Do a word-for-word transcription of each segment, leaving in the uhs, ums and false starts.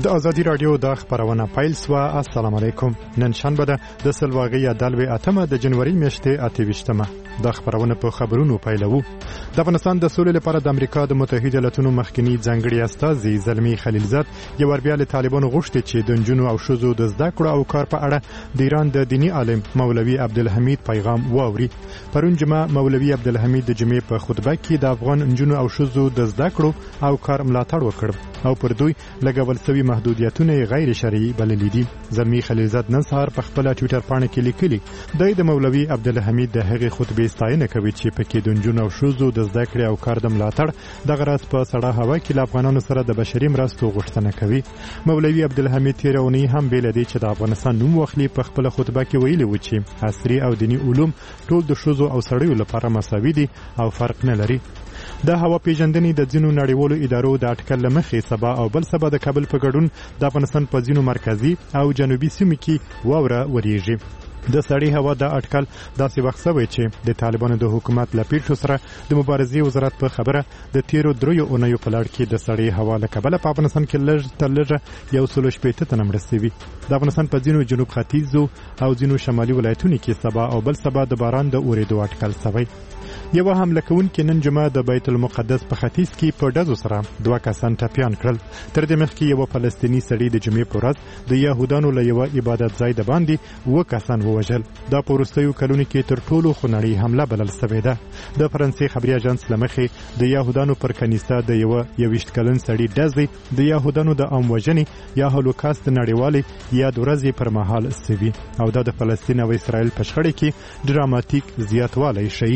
د ازادي رادیو د خبرونه پیل سو. السلام علیکم. نن شنبه ده د سلواغي دلوي اتمه د جنوري میاشتې اته ویشتمه. د خبرونه په خبرونو پیلوو. د افغانستان د سولې لپاره د امریکا د متحده ایالاتونو مخکنی ځانګړي استازي زلمی خلیلزاد یو بیا له طالبانو غوښتي چې د جنونو او شوزو د زده کړو او کار په اړه د ایران د دینی عالم مولوي عبدالحمید پیغام واوري. پرون جمعه مولوي عبدالحمید د جمعې په خطبه کې د افغان جنونو او شوزو د زده کړو او کار ملاتړ وکړ او پر دوی لګول شوی محدودیتونه غیر شرعي بللي دي. زلمی خلیلزاد نن سهار په خپل ټوئیټر باندې کې لیکلي د مولوي عبدالحمید د هغې خطبې ستاینه کوي چې پکې د جنونو او شوزو د زده کړې او کار د ملاتړ د غرض په سړه هوا کې له افغانانو سره د بشري مرستو غوښتنه کوي. مولوي عبدالحمید تیرونی هم بیل دی چې د افغانستان نوم واخلي په خپل خطبه کې ویلي و چې عصري او دینی علوم ټول د شوزو او سړیو لپاره مساوي دي او فرق نه لري. د هوا پیژندنې د ځینو نړیوالو ادارو د اټکل لمخې سبا او بل سبا د کابل په ګډون د افغانستان په ځینو مرکزي او جنوبي سیمو کې واوره وریږي. د سړی هوا د اټکل داسې وخت سوی چې د طالبانو د حکومت لپیټو سره د مبارزې وزارت په خبره د تیرو دریو اونیو په لړ کې د سړی هوا له کبله په افغانستان کې لږ تر لږه یو سل شپېته تنه مړه شوي. د افغانستان په ځینو جنوب ختیځو او ځینو شمالي ولایتونو کې سبا او بل سبا د باران د اورېدو اټکل سوی. یو حمله کوونکې نن جمعه د بیت المقدس په ختیځ کې په ډزو سره دوه کسان ټپیان کړل. تر دې مخکې یو فلسطینی سړی د جمعې په ورځ د یهودانو له یو عبادت ځای د باندې اوه کسان ووژل. دا په وروستیو کلونو کې تر ټولو خونړۍ حمله بلل شوې ده. د فرانسې خبري اژانس له مخې د یهودانو پر کنیسه د یو یویشت کلن سړي ډزې د یهودانو د عام وژنې یا هولوکاست نړیوالې یاد ورځې پر مهال سوي او دا د فلسطین او اسرائیل په شخړه کې ډراماتیک زیاتوالی ښیي.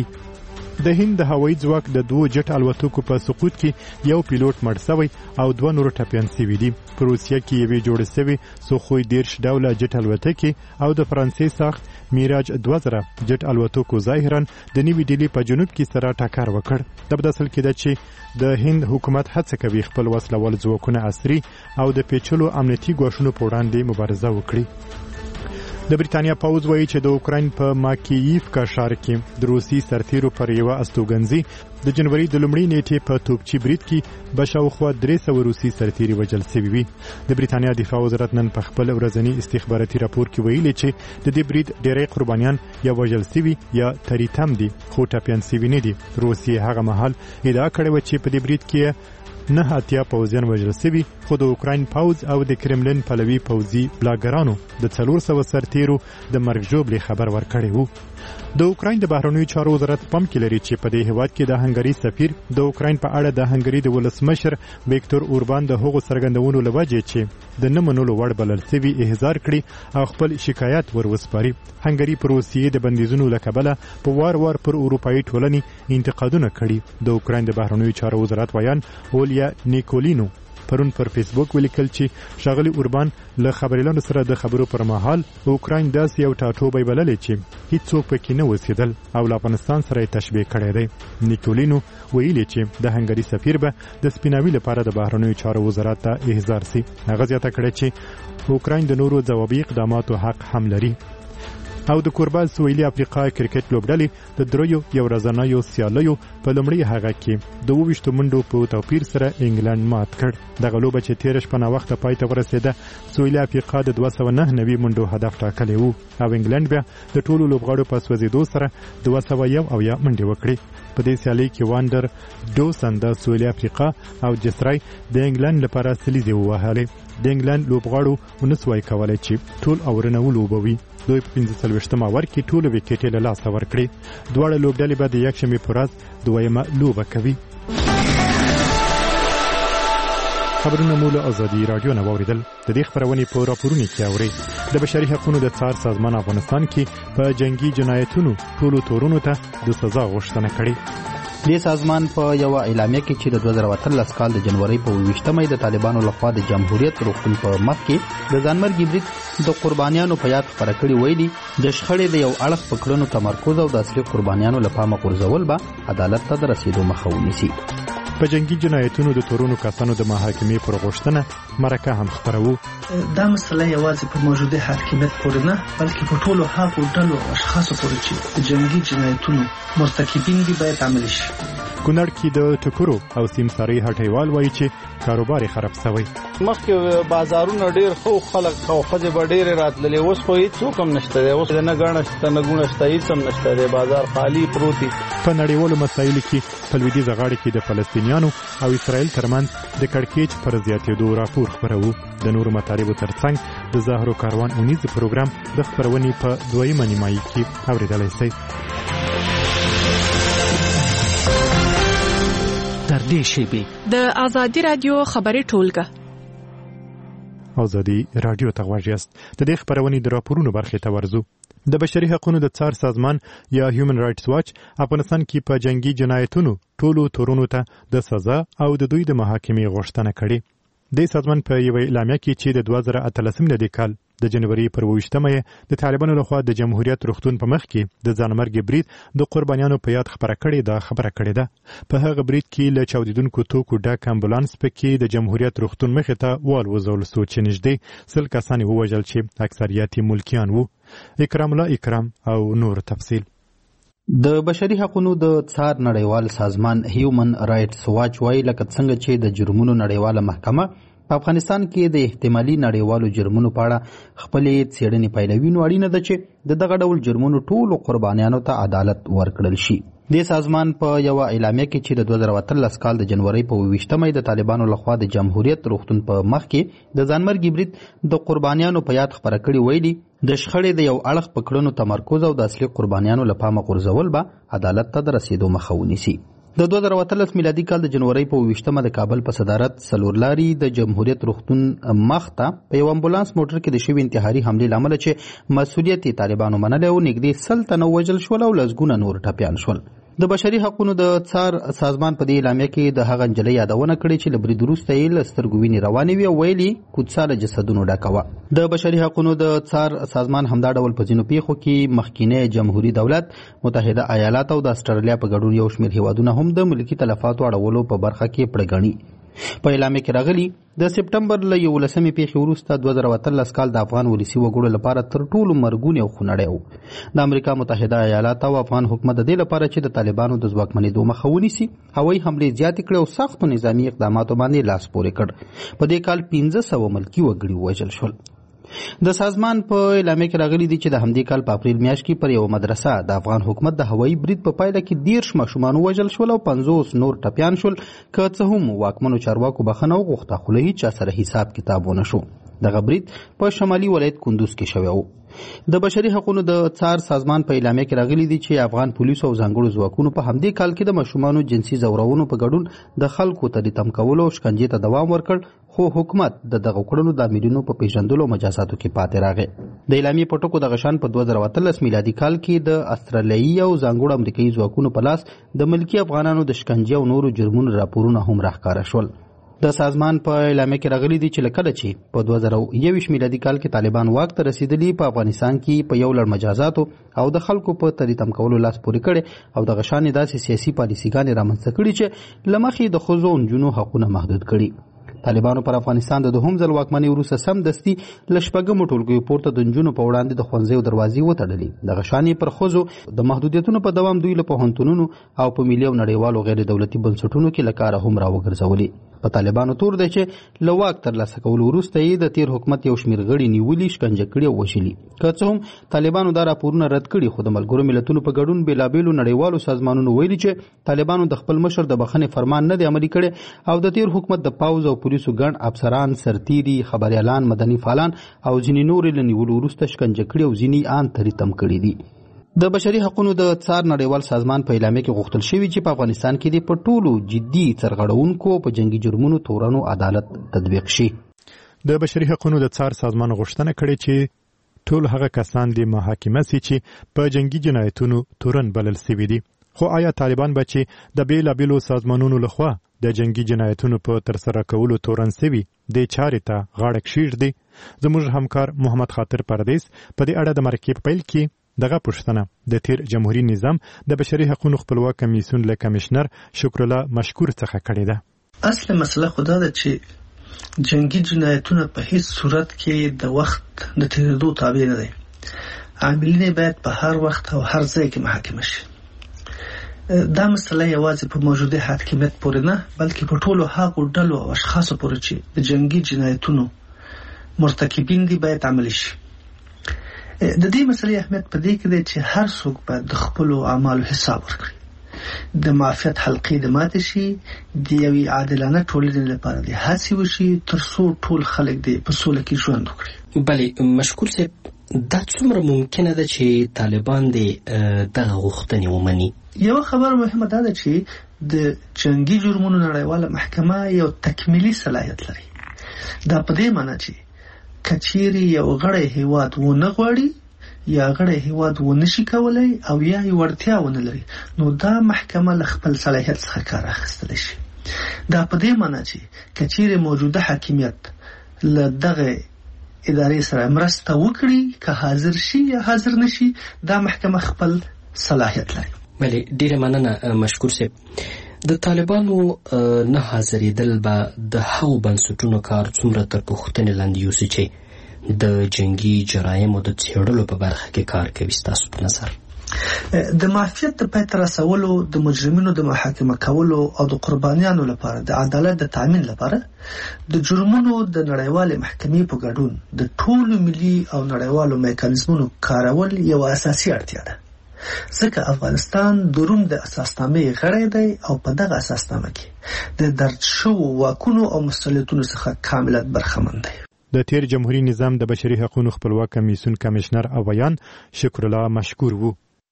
د هند د هوایي ځواک د دوه جټ الوتکو په سقوط کې یو پیلوټ مړ شوی او دوه نور ټپیان شوي دي. په روسیه کې یوې جوړې شوې سوخوی دیرش ډوله جټ الوتکې او د فرانسې ساخت میراج دوه زره جټ الوتکو ظاهرا د نیوي ډیلي په جنوب کې سره ټکر وکړ. د بداسل کې ده چې د هند حکومت هڅه کوي خپل وسلوال ځواکونه عصري او د پیچلو امنیتي ګواښونو په وړاندې مبارزه وکړي. د بریتانیا پوځ وایي چې د اوکراین په ماکییفکا ښار کې د روسي سرتیرو پر یوه استوګنځي د جنوري د لومړۍ نیټې په توپچي برید کې به شاوخوا درې سوه روسي سرتیري وژل شوي وي. د بریتانیا دفاع وزارت نن په خپل ورځني استخباراتي راپور کې ویلي چې د دې برید ډېری قربانیان یا وژل شوي یا تریتم دي خو ټپیان شوي نه دي. روسیې هغه مهال ادعا کړې وه چې په دې برید کې نه اتیا پوځیان وژل شوي خو د اوکراین پوځ او د کرملین پلوي پوځي بلاګرانو د څلور سوه سرتیرو د مرګ ژوبلې خبر ورکړی وو. د اوکراین د بهرنیو چارو وزارت پام کې لري چې په دې هیواد کې د هنګري سفیر د اوکراین په اړه د هنګري د ولسمشر ویکتور اوربان د هغو څرګندونو له وجې چې د نه منلو وړ بلل شوي احضار کړي او خپل شکایت ور وسپاري. هنګري پر روسیې د بندیزونو له کبله په وار وار پر اروپایي ټولنې انتقادونه کړي. د اوکراین د بهرنیو چارو وزارت ویان اولیا نیکولینو پرون پر فیسبوک ولیکل چې ښاغلي اوربان له خبريالانو سره د خبرو پر مهال اوکراین داسې یو ټاټوبی بللی چې هیڅوک پکې نه اوسېدل او له افغانستان سره یې تشبیه کړی دی. نیکولینو ویلي چې د هنګري سفیر به د سپیناوي لپاره د بهرنیو چارو وزارت ته احضار سي. هغه زیاته کړې چې اوکراین د نورو ځوابي اقداماتو حق هم لري. او د کوربه سویلي افریقا کرکټ لوبډلې د دریو یو ورځنیو سیالیو په لومړي هغه کې د اووه ویشتو منډو په توپیر سره انګلند مات کړ. دغه لوبه چې تېره شپه ناوخته پای ته ورسېده سویلي افریقا د دوه سوه نهه نوي منډو هدف ټاکلی و او انګلند بیا د ټولو لوبغاړو په سوځېدو سره دوه سوه یو اویا منډې وکړې. په دې سیالۍ کې وانډر ډوسن د سویلي افریقا او جسرای د انګلند لپاره سلیزې ووهلې. د انګلند لوبغاړو ونسوای کولی چې ټول اورونه ولوبوي. دوی په پنځه څلوېښتم اوور کې ټولې ویکټې له لاسه ورکړې. دواړه لوبډلې به د یکشنبې په ورځ دویمه لوبه کوي. خبرونه مو له ازادي راډیو نه واورېدل. د دې خبرونې په راپورونو کې اورئ. د بشري حقوقو د څار سازمان افغانستان کې په جنگي جنایتونو ټولو تورونو ته د سزا غوښتنه کړې. دې سازمان په یو اعلامیه کې چې د دوه زره اتلس کال د جنوري په اووه ویشتمه د طالبانو لخوا د جمهوریت روغتون په مخ کې د ځانمرګي برید د قربانیانو په یاد خبره کړې ویلي د شخړې د یو اړخ په کړنو تمرکز او د اصلي قربانیانو له پامه غورځول به عدالت ته د رسیدو مخه ونیسي. په جنگي جنایتونو د تورونو کسانو د محاکمې پر غوښتنه مرکه هم خپرو. دا مسله یوازې په موجوده حاکمیت پورې نه بلکې په ټولو هغو ډلو او اشخاصو پورې چې د جنگي جنایتونو مرتکبین دي باید عملي شي. کونړ کې د ټکرو او سیمسارې هټیوال وایي چې کاروبار یې خراب شوی. مخکې بازارونه ډېر خو خلک او ښځې به ډېرې راتللې، اوس خو هېڅوک هم نشته دی، اوس نه ګڼه شته نه ګوڼه شته، هېڅ هم نشته دی، بازار خالي پروت دی. په نړیوالو مسایلو کې په لویدیځه غاړه کې د فلسطینیانو او اسرائیل ترمنځ د کړکېچ پر زیاتېدو راپور خپروو. د نورو مطالبو ترڅنګ د زهرو کاروان اونیز پروګرام د خپرونې په دویمه نیمایي کې اورېدلی شئ. تر دې شیبې د ازادي رادیو خبري ټولګه ازادي رادیو ته غواړئ د دې خبرونې د راپورونو برخې ته ورځو. د بشري حقوقو د څار سازمان یا هیومن رائټس واچ افغانستان کې په جنگي جنایتونو ټولو تورونو ته د سزا او د دوی د محاکمې غوښتنه کړې. د سازمان په یو اعلامیه کې چې د دوه زره اتلسم د کال د جنوري پر اوویشتمه د طالبانو لخوا د جمهوریت روغتون په مخ کې د ځانمرګ برید د قربانیانو په یاد خبره کړې ده خبره کړې ده. په هغه برید کې له چاودیدونکو توکو ډک امبولانس پکې د جمهوریت روغتون مخې ته والوزول شو چې نږدې سل کسان ووژل چې اکثریت ملکیان وو. اکرام الله اکرام او نور تفصیل. د بشري حقوقو د څار نړیوال سازمان هیومن رائټس واچ وايي لکه څنګه چې د جرمونو نړیواله محکمه په افغانستان کې د احتمالي نړیوالو جرمونو په اړه خپلې څېړنې پیلوي، نو اړینه ده چې د دغه ډول جرمونو ټولو قربانیانو ته عدالت ورکړل شي. د سازمان په یو اعلامیه کې چې د دوه زره اتلس کال د جنوري په اوویشتمه د طالبانو لخوا د جمهوریت روغتون په مخ کې د ځانمرګي برید د قربانیانو په یاد خبره کړې ویلي د شخړې د یو اړخ په کړنو تمرکز او د اصلي قربانیانو له پامه غورځول به عدالت ته د رسیدو مخه ونیسي. د دوه زره اتلس میلادي کال د جنوري په اوویشتمه د کابل په صدارت څلور لاري د جمهوریت روغتون مخ ته په یو امبولانس موټر کې د شوي انتحاري حملې له امله چې مسؤلیت یې طالبانو منلی و نږدې سل تنه وژل شول او لسګونه نور ټپیان شول. د بشري حقوقو د څار سازمان په دې اعلامیه کې د هغه نجلۍ یادونه کړې چې له برید وروسته یې له سترګو وینې روانې وې او ویلي کوڅه له جسدونو ډکه وه. د بشري حقوقو د څار سازمان همدا ډول په ځینو پیښو کې مخکینی جمهوري دولت، متحده ایالات او د استرالیا په ګډون یو شمېر هیوادونه هم د ملکي تلفاتو اړولو په برخه کې پړه ګڼي. په اعلامیه کې راغلي د سپټمبر له یولسمې پیښې وروسته دوه زره اتلس کال د افغان ولسي وګړو لپاره تر ټولو مرګونی او خونړی و. د امریکا متحده ایالات او افغان حکومت د دې لپاره چې د طالبانو د ځواکمنېدو مخه ونیسي هوایي حملې زیاتې کړې او سختو نظامي اقداماتو باندې لاس پورې کړ. په دې کال پنځه سوه ملکي وګړي ووژل شول. د سازمان په اعلامیه کې راغلي دي چې د همدې کال په اپریل میاشت کې پر یو مدرسه د افغان حکومت د هوایي برید په پایله کې دیرش ماشومان وژل شول او پنځوس نور ټپیان شول، که څه هم واکمنو چارواکو بخښنه وغوښته خو له هیچا سره حساب کتاب ونه شو. دغه برید په شمالي ولایت کندوز کې شوی و. د بشري حقوقو د څار سازمان په اعلامیه کې راغلي دي چې افغان پولیسو او ځانګړو ځواکونو په همدې کال کې د ماشومانو جنسي ځورونو په ګډون د خلکو ته د تم کولو او شکنجې ته دوام ورکړ، خو حکومت د دغه کړنو د عاملینو په پیژندلو او مجازاتو کې پاتې راغی. د اعلامیې په ټکو دغه شان په دوه زره اتلس میلادي کال کې د استرالیایي او ځانګړو امریکایي ځواکونو په لاس د ملکي افغانانو د شکنجې او نورو جرمونو راپورونه هم راښکاره شول. د سازمان په اعلامیه کې راغلي دي چې لکه چې په دوه زره یوویشت میلادي کال کې طالبان واک ته رسیدلي په افغانستان کې په یو لړ مجازاتو او د خلکو په تریتم کولو لاس پورې کړي او د غشانې داسې سیاسي پالیسیګانې رامنځته کړي چې له مخې د ښځو او نجونو حقونه محدود کړي. طالبانو پر افغانستان د دوهم ځل واکمنۍ وروسته سمدستي له شپږمو ټولګیو پورته د نجونو په وړاندې د ښوونځیو دروازې وتړلې. دغه شان یې پر ښځو د محدودیتونو په دوام دوی له پوهنتونونو او په ملي او نړیوالو غیر دولتي بنسټونو کې له کاره هم راوګرځولې. په طالبانو تور دی چې له واک ترلاسه کولو وروسته یې د تیر حکومت یو شمېر غړي نیولي، شکنجه کړي او وژلي. که څه هم طالبانو دا راپورونه رد کړي، خو د ملګرو ملتونو په ګډون بېلابېلو نړیوالو سازمانونو ویلي چې طالبانو د خپل مشر د بخښنې فرمان نه دی عملي کړی او د تیر حکومت د پوځ او پولیسو ګڼ افسران، سرتیري، خبریالان، مدني فعالان او ځینې نورې له نیولو وروسته شکنجه کړي او ځینې ان تریتم کړي دي. د بشري حقوقو د څار نړیوال سازمان په اعلامیه کې غوښتل شوي چې په افغانستان کې د په ټولو جدي سرغړونکو په جنگي جرمونو تورنو عدالت تطبیق شي. د بشري حقوقو د څار سازمان غوښتنه کړې چې ټول هغه کسان د محاکمه سي چې په جنگي جنایتونو تورن بلل شوي دي. خو آیا طالبان به چې د بیلابیلو سازمانونو لخوا د جنگي جنایتونو په ترسره کولو تورن شوي د چارې ته غاړه کښیږدي؟ زموږ همکار محمد خاطر پردیس په دې اړه د مرکې په پیل کې دغه پوښتنه د تیر جمهوریت نظام د بشري حقوقو خپلواک کمیسیون له کمشنر شکر الله مشکور څخه کړې ده. اصل مسله خدا ده چې جنگي جنایتونه په هیڅ صورت کې د وخت د تیریدو تابع نه دي. عاملین باید په هر وخت او هر ځای کې محاکمه شي. دا مسله یوازې په موجوده حاکمیت پورې نه بلکې په ټولو هغو ډلو او اشخاصو پورې چې د جنگي جنایتونو مرتکبین دي باید عملي شي. د دې مسلې اهمیت په دې کې دی چې هر څوک باید د خپلو اعمالو حساب ورکړي، د معافیت حلقې د ماتې شي، د یوې عادلانه ټولنې لپاره د هڅې وشي تر څو ټول خلک دې په سوله کې ژوند وکړي. بلې مشکور صاحب، دا څومره ممکنه ده چې طالبان دې دغه غوښتنې ومني؟ یو خبر مهمه ده چې د جنگي جرمونو نړیواله محکمه یو تکمیلي صلاحیت لري. دا په دې معنی چې کچيري یو غړی هیواد ونه غواړي یا غړی هیواد ونه شي کولای او یا یې وړتیا ونه لري، نو دا محکمه له خپل صلاحیت څخه کار اخیستلی شي. دا په دې معنی چې کچيري موجوده حاکمیت له دغه ادارې سره مرسته وکړي، که حاضر شي یا حاضر نشي، دا محکمه خپل صلاحیت لري. بلې ډیره مننه مشکور صاحب. د طالبانو نه حاضرېدل به د هغو بنسټونو کار څومره تر پوښتنې لاندې یوسي چې د جنگي جرایمو د څېړلو په برخه کې کار کوي؟ ستاسو په نظر د معافیت د پای ته رسولو، د مجرمینو د محاکمه کولو او د قربانیانو لپاره د عدالت د تامین لپاره د جرمونو د نړیوالې محکمې په ګډون د ټولو ملي او نړیوالو میکانیزمونو کارول یو اساسي اړتیا ده، ځکه افغانستان د روم د اساسنامې غړی دی او په دغه اساسنامه کې د درج شوو واکونو او مسؤلیتونو څخه کاملا برخمن دی. د تیر جمهوریت نظام د بشري حقوقو خپلواک کمیسیون کمشنر اویان شکر الله مشکور وو.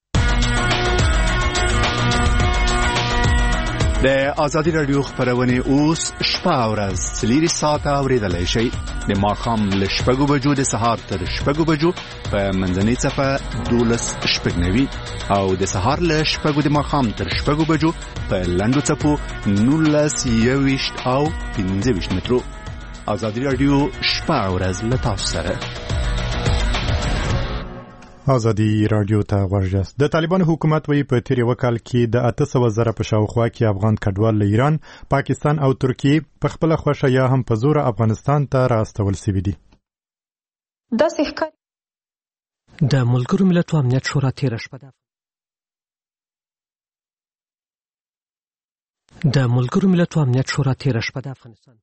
د آزادي رادیو خبرونه اوس شپه ورځ څلور ساعته اوریدلای شئ. د ماښام له شپږو بجو د سهار تر شپږو بجو په منځنۍ صفه دولس شپږ نوي او د سهار له شپږو د ماښام تر شپږو بجو په لنډو څپو نولس یوویشت او پنځه ویشت مترو. آزادي رادیو شپه ورځ له تاسو سره. آزادي رادیو ته غوږ. د طالبان حکومت وی په تیر وکال کې د اته سوه زره په شاوخوا کې افغان کډوال له ایران، پاکستان او ترکیې په خپل خوښه یا هم په زور افغانستان ته راستول شوي دي. دا ښکاري د ملګرو ملتونو امنیت شورا تیر شپه د ملګرو ملتونو امنیت شورا تیر شپه د افغانستان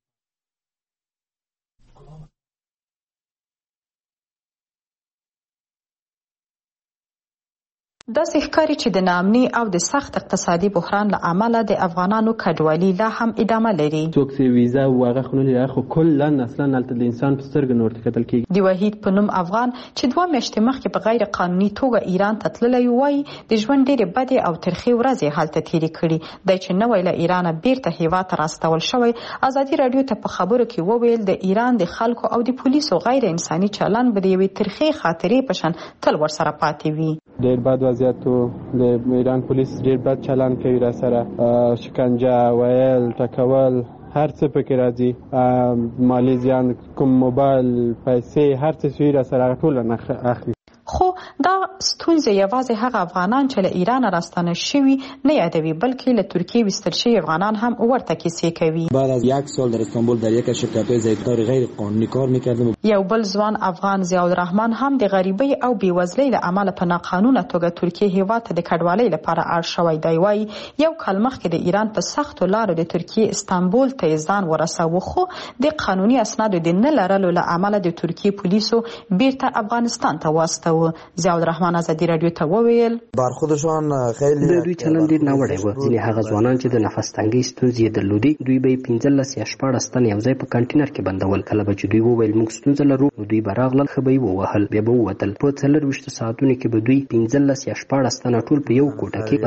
دا ښکاري چې د ناامني او د سخت اقتصادي بحران له امله د افغانانو کډوالي لا هم ادامه لري. څوک چې ویزا واغه خونلې خو کلا اصلا نلته د انسان په سترګو نور تکتل کیږي. د وحید په نوم افغان چې دوه میاشتې مخکې په غیر قانوني توګه ایران ته تللی وای، د ژوند ډېرې بدې او ترخې ورځې هلته تېرې کړي. دی چې نوی له ایرانه بیرته هیواد ته راستول شوی، ازادي راډیو ته په خبرو کې وویل د ایران د خلکو او د پولیسو غیر انساني چلند به د یوې ترخې خاطرې په شان تل ورسره پاتې وي. ډېر بد وضعیت و، د ایران پولیس ډېر بد چلند کوي را سره، شکنجه ویل ټکول هر څه پکې راځي، مالی زیان کوم موبایل پیسې هر څه سوی را سره ټول نه اخلي. خو دا ستونزې یوازې هغه افغانان چې له ایران راستانه شوي نه یادوي، بلکې له ترکیې ویستل شوي افغانان هم ورته کیسې کوي. بعد از یک سال در استانبول در یک شرکت زیتکار غیر قانونی کار میکردم. یو بل ځوان افغان ضیاء الرحمن هم د غریبۍ او بېوزلۍ له امله په ناقانونه توګه ترکیې هیواد ته د کډوالۍ لپاره اړ شوی دی. وایي یو کال مخکې د ایران په سختو لارو د ترکیې استانبول ته یې ځان ورساوه، خو د قانوني اسنادو د نه لرلو له امله د ترکیې پولیسو بیرته افغانستان ته واستوه. ضیاء الرحمن ازادي راډیو ته وویل برخودشان خیلی د دوی چلند ډېر ناوړی و. ځینې هغه ځوانان چې د نفس تنګۍ ستونزې یې درلودې، دوی به یې پنځلس یا شپاړس تن یو ځای په کانټینر کې بندول. کله به چې دوی وویل موږ ستونزه لرو، نو دوی به راغلل، ښه به یې ووهل، بیا به ووتل. په څلور ویشتو ساعتونو کې به دوی پنځلس یا شپاړس تنه ټول په یو کوټه کې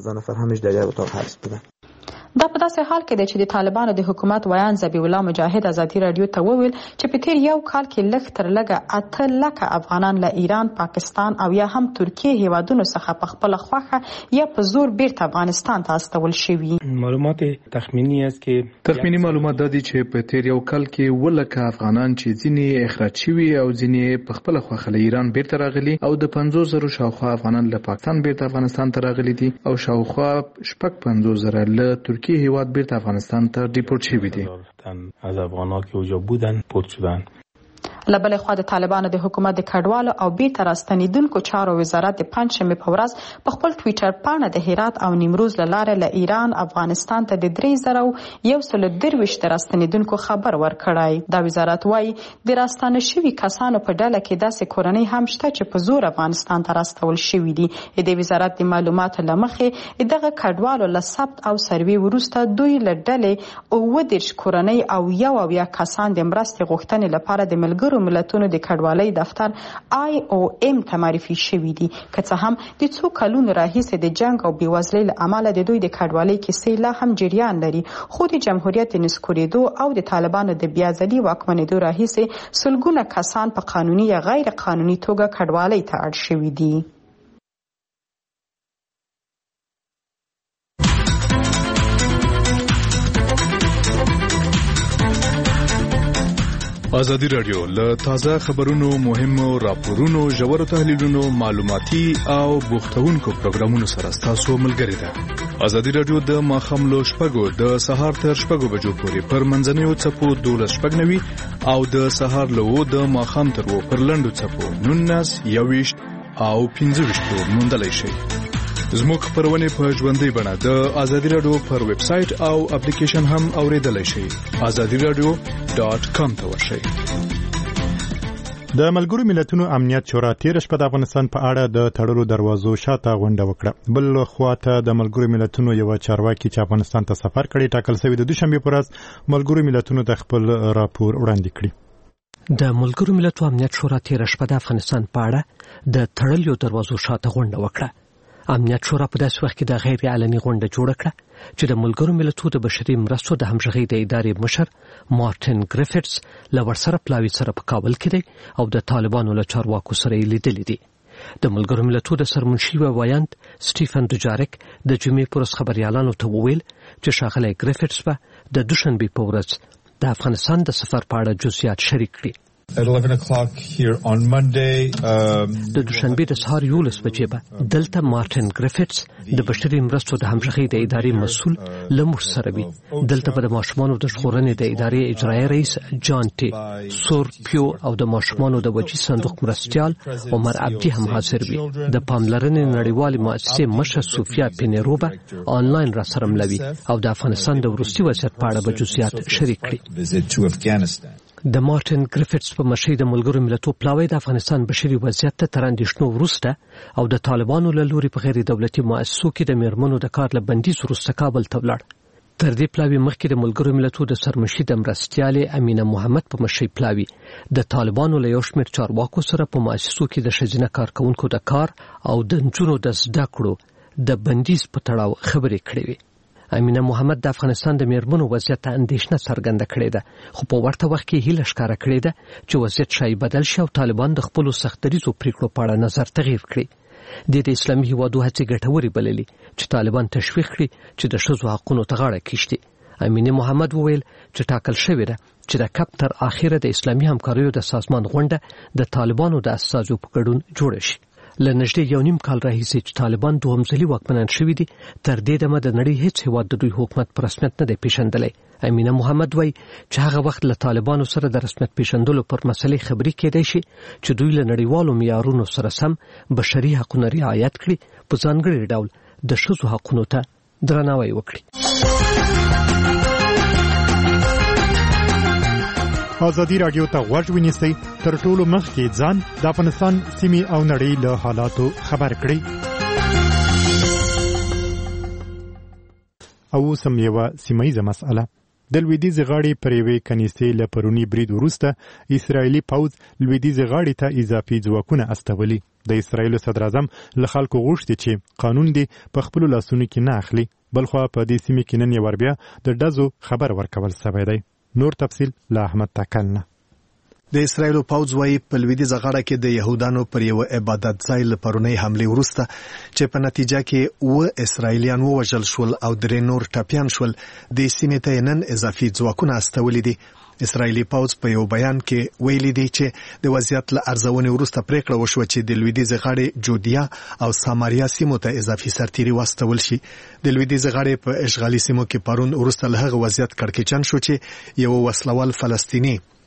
بندول. دا په داسې حال کې دی چې د طالبانو د حکومت ویان ذبیح الله مجاهد ازادي راډیو ته وویل چې په تیر یو کال کې لږ تر لږه اته لکه افغانان له ایران، پاکستان او یا هم ترکیې هیوادونو څخه په خپله خوښه یا په زور بیرته افغانستان ته استول شوي. معلومات تخمینی است که تخمینی معلومات دادي چې په تیر یو کال کې ولکه افغانان چې ځینې اخراج شوي او ځینې په خپله خوښه له ایران بیرته راغلي او د پنځوس زرو شاوخوا افغانان له پاکستان بیرته افغانستان ته راغلي دي او شاوخوا شپږ پنځوس زره له ترکیې هیواد بیرته افغانستان ته دیپورت شوي دي. از افغان‌ها که اونجا بودن پورت شدن. لبل خو د طالبانو د حکومت د کډوالو او بیرته راستنیدونکو چارو وزارت د پنځشنبه په ورځ په خپل ټوئیټر پاڼه د هرات او نیمروز له لارې له ایران افغانستان ته د درې زره یو سل درویشت راستنیدونکو خبر ورکړی. دا وزارت وایي د راستانه شوي کسانو په ډله کې داسې کورنۍ هم شته چې په زور افغانستان ته راستول شوي دي. د وزارت د معلوماتو له مخې دغه کډوالو له ثبت او سروې وروسته دوی له ډلې اووه دېرش کورنۍ او یو اویا کسان د مرستې غوښتنې لپاره د ملګرو ملتونو د کډوالۍ دفتر آی او ام ته معرفي شوي دي. که څه هم د څو کلونو راهیسې د جنګ او بېوزلۍ له امله د دوی د کډوالۍ کیسې لا هم جریان لري، خو د جمهوریت د نسکورېدو او د طالبانو د بیاځلي واکمنېدو راهیسې سلګونه کسان په قانوني یا غیر قانوني توګه کډوالۍ ته اړ شوي دي. ازادي راډیو له تازه خبرونو، مهمو راپورونو، ژورو تحلیلونو، معلوماتي او بوختونکو پروګرامونو سره تاسو ملګری ده. ازادي راډیو د ماخام لو شپږو د سهار تر شپږو بجو پورې پر منځنیو چپو دولس شپږ نوي او د سهار لو د ماخام تر وو پر لنډو چپو نونس یويشت او پنځه ویشت موندلای شي. زموږ خبرونه په ژوندۍ بڼه د ازادي راډیو پر ویب سټ او اپلیکیشن هم اوریدلای شئ. ازادي راډیو ډاټ کام ته ورشئ. د ملګرو ملتونو امنیت شورا تیر شپه د افغانستان په اړه د تړلو دروازو شاته غونډه وکړه. بل خواته د ملګرو ملتونو یو چارواکي چې افغانستان ته سفر کړی ټاکل شوی د دوشنبه پر ورځ ملګرو ملتونو د خپل راپور وړاندې کړی. د ملګرو ملتونو امنیت شورا تیر شپه د افغانستان په اړه د تړلو دروازو شاته غونډه وکړه. امنیت شورا په داسې وخت کې د غیر علني غونډه جوړه کړه چې د ملګرو ملتونو د بشري مرستو د همغږۍ د ادارې مشر مارټن ګریفټس له ورسره پلاوي سره په کابل کې دی او د طالبانو له چارواکو سره یې لیدلي دي. د ملګرو ملتونو د سرمنشي وایاند سټیفن دوجاریک د جمعې پر ورځ خبريالانو ته وویل چې ښاغلی ګریفټس به د دوشنبې په ورځ د افغانستان د سفر په اړه جزئیات شریک کړي. At eleven o'clock here on Monday, um, د دوشنبې د سهار یولس بجې به دلته مارټن ګریفټس د بشري مرستو د همغږۍ د ادارې مسؤل له موږ سره وي. دلته به د ماشومانو د ژغورنې د ادارې اجرایي رئیس جان ټي سور پیو او د ماشومانو د وجې صندوق مرستیال عمر عبدي هم حاضر وي. د پاملرنې نړیوالې مؤسسې مشر سوفیا پینیرو به آنلاین را سره ملوي او د افغانستان د وروستي وضعیت په اړه به جزئیات شریک کړي. د مارټن ګریفټس په مشرۍ د ملګرو ملتونو پلاوی د افغانستان بشري وضعیت ته تر اندېښنو وروسته او د طالبانو له لوري په غیر دولتي مؤسسو کې د میرمنو د کار له بندیز وروسته کابل ته ولاړ. تر دې پلاوی مخکې د ملګرو ملتونو د سرمشي د مرستیالې امینه محمد په مشرۍ پلاوی د طالبانو له یو شمېر چارواکو سره په مؤسسو کې د ښځینه کارکونکو د کار او د نجونو د زده کړو د بندیز په تړاو خبرې کړې وې. امینه محمد د افغانستان د میرمنو وضعیت ته اندېښنه څرګنده کړې ده، خو په ورته وخت کې هیله ښکاره کړې ده چې وضعیت شاید بدل شي او طالبان د خپلو سختدریزو پریکړو په اړه نظر تغییر کړي. د د اسلامي هیوادو هڅې ګټورې بللې چې طالبان تشویق کړي چې د ښځو حقونو ته غاړه کېږدي. امینه محمد وویل چې ټاکل شوې ده چې د کپ تر اخره د اسلامي همکاریو د سازمان غونډه د طالبانو د استازو په ګډون جوړه شي. له نږدې یو نیم کال راهیسې چې طالبان دوهم ځلي واکمنان شوي دي، تر دې دمه د نړۍ هیڅ هیواد د دوی حکومت په رسمیت نه دی پیژندلی. امینه محمد وایي چې هغه وخت له طالبانو سره د رسمیت پیژندلو پر مسلې خبرې کېدای شي چې دوی له نړیوالو معیارونو سره سم بشري حقونه رعایت کړي، په ځانګړي ډول د ښځو حقونو ته درناوی وکړي. ازادي راډیو ته غوږ ونیسئ، تر ټولو مخکې ځان د افغانستان سیمې او نړۍ له حالاتو خبر کړئ. او اوس هم یوه سیمه ییزه مسئله. د لویدیځې غاړې پر یوې کنیسې له پروني برید وروسته اسرائیلي پوځ لویدیځې غاړې ته اضافي ځواکونه استولي. د اسرائیلو صدراعظم له خلکو غوښتي چې قانون دې په خپلو لاسونو کې نه اخلي. بلخوا په دې سیمې کې نن یې ور بیا د ډزو خبر ورکول شوی دی. نور تفصیل له احمد تکل نه. د اسرائیلو پوځ وايي په لویدیځه غاړه کې د یهودانو پر یو عبادت ځای له پرونی حملې وروسته چې په نتیجه کې اوه اسرائیلیان ووژل شول او درې نور ټپیان شول، د سیمې ته نن اضافي ځواکونه استولي دي. اسرائیلي پوځ په یو بیان کې ویلي دی چې د وضعیت له ارزونې وروسته پریکړه وشوه چې د لویدیځې غاړې جودیا او ساماریا سیمو ته اضافي سرتیري واستول شي. د لویدیځې غاړې په اشغالي سیمو کې پرون وروسته له هغه وضعیت کړکېچن شو چې یو وسلوال فلسطینی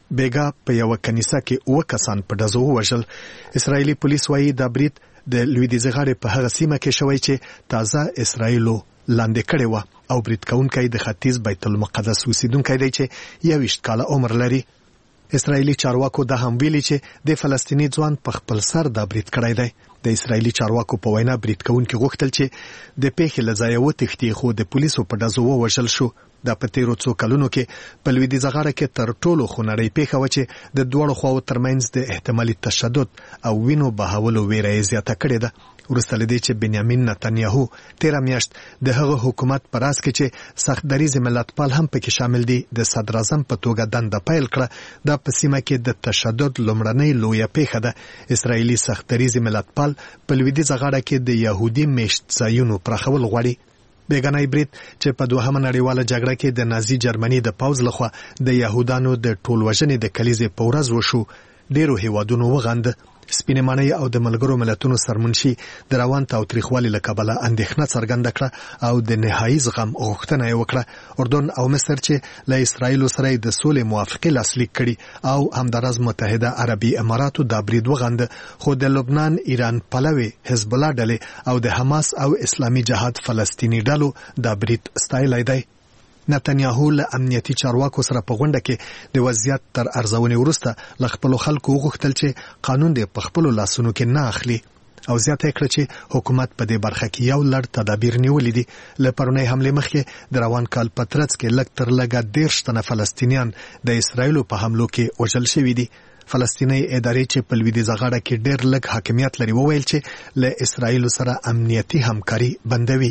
بیګا په یو کنیسه کې اوه کسان په ډزو وژل. اسرایلی پولیس وایي دا برید د لویدیځ غاړې په هغه سیمه کې شوی چې تازه اسرایلو لاندې کړې و او برید کوونکی د ختیځ بیت المقدس اوسیدونکی دی چې یویشت کاله عمر لري. اسرایلی چارواکو دا هم ویلي چې د فلسطینی ځوان په خپل سر دا برید کړی دی. د اسرایلی چارواکو په وینا برید کوونکي غوښتل چې د پیښې له ځایه وتښتي خو د پولیسو په ډزو ووژل شو. دا په تیرو څو کلونو کې په لویدیځ غاړه کې تر ټولو خونړۍ پیښه وه چې د دواړو خواو ترمنځ د احتمالي تشدد او وینو بهولو ویره یې زیاته کړې ده. وروسته له دې چې بنیامین نتنیاهو تیره میاشت د هغه حکومت په راس کې چې سخت دریځ ملتپال هم پکې شامل دي د صدر اعظم په توګه دنده پیل کړه، دا په سیمه کې د تشدد لومړنۍ لویه پیښه ده. اسرایلی سخت دریځ ملتپال په لویدیځه غاړه کې د یهودي میشت ځایونو پراخول غواړي. بیګنای برید چې په دوهمه نړیواله جګړه کې د نازي جرمني د پوځ لخوا د یهودانو د ټولوژنې د کلیزې په ورځ وشو، ډیرو هیوادونو وغند. سپینې ماڼۍ او د ملګرو ملتونو سرمنشي د روان تاوتریخوالي له کبله اندېښنه څرګنده کړه او د نهایي زغم غوښتنه یې وکړه. اردن او مصر چې له اسرایلو سره د سولې موافقې لاسلیک کړي او همداراز متحده عربي اماراتو دا برید وغند، خو د لبنان ایران پلوي حزب الله ډلې او د حماس او اسلامي جهاد فلسطینی ډلو دا برید ستایلی دی. نتنیاهو له امنیتي چارواکو سره په غونډه کې د وضعیت تر ارزونې وروسته له خپلو خلکو وغوښتل چې قانون دې په خپلو لاسونو کې نه اخلي او زیاته کړه چې حکومت په دې برخه کې یو لړ تدابیر نیولي دي. له پرونۍ حملې مخکې د روان کال په ترڅ کې لږ تر لږه دېرش تنه فلسطینیان د اسرایلو په حملو کې وژل شوي دي. فلسطینی ادارې چې په لویدیځه غاړه کې ډېر لږ حاکمیت لري وویل چې له اسرایلو سره امنیتي همکاري بندوي.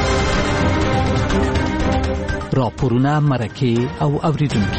راپورونه، مرکې او اوریدونکي.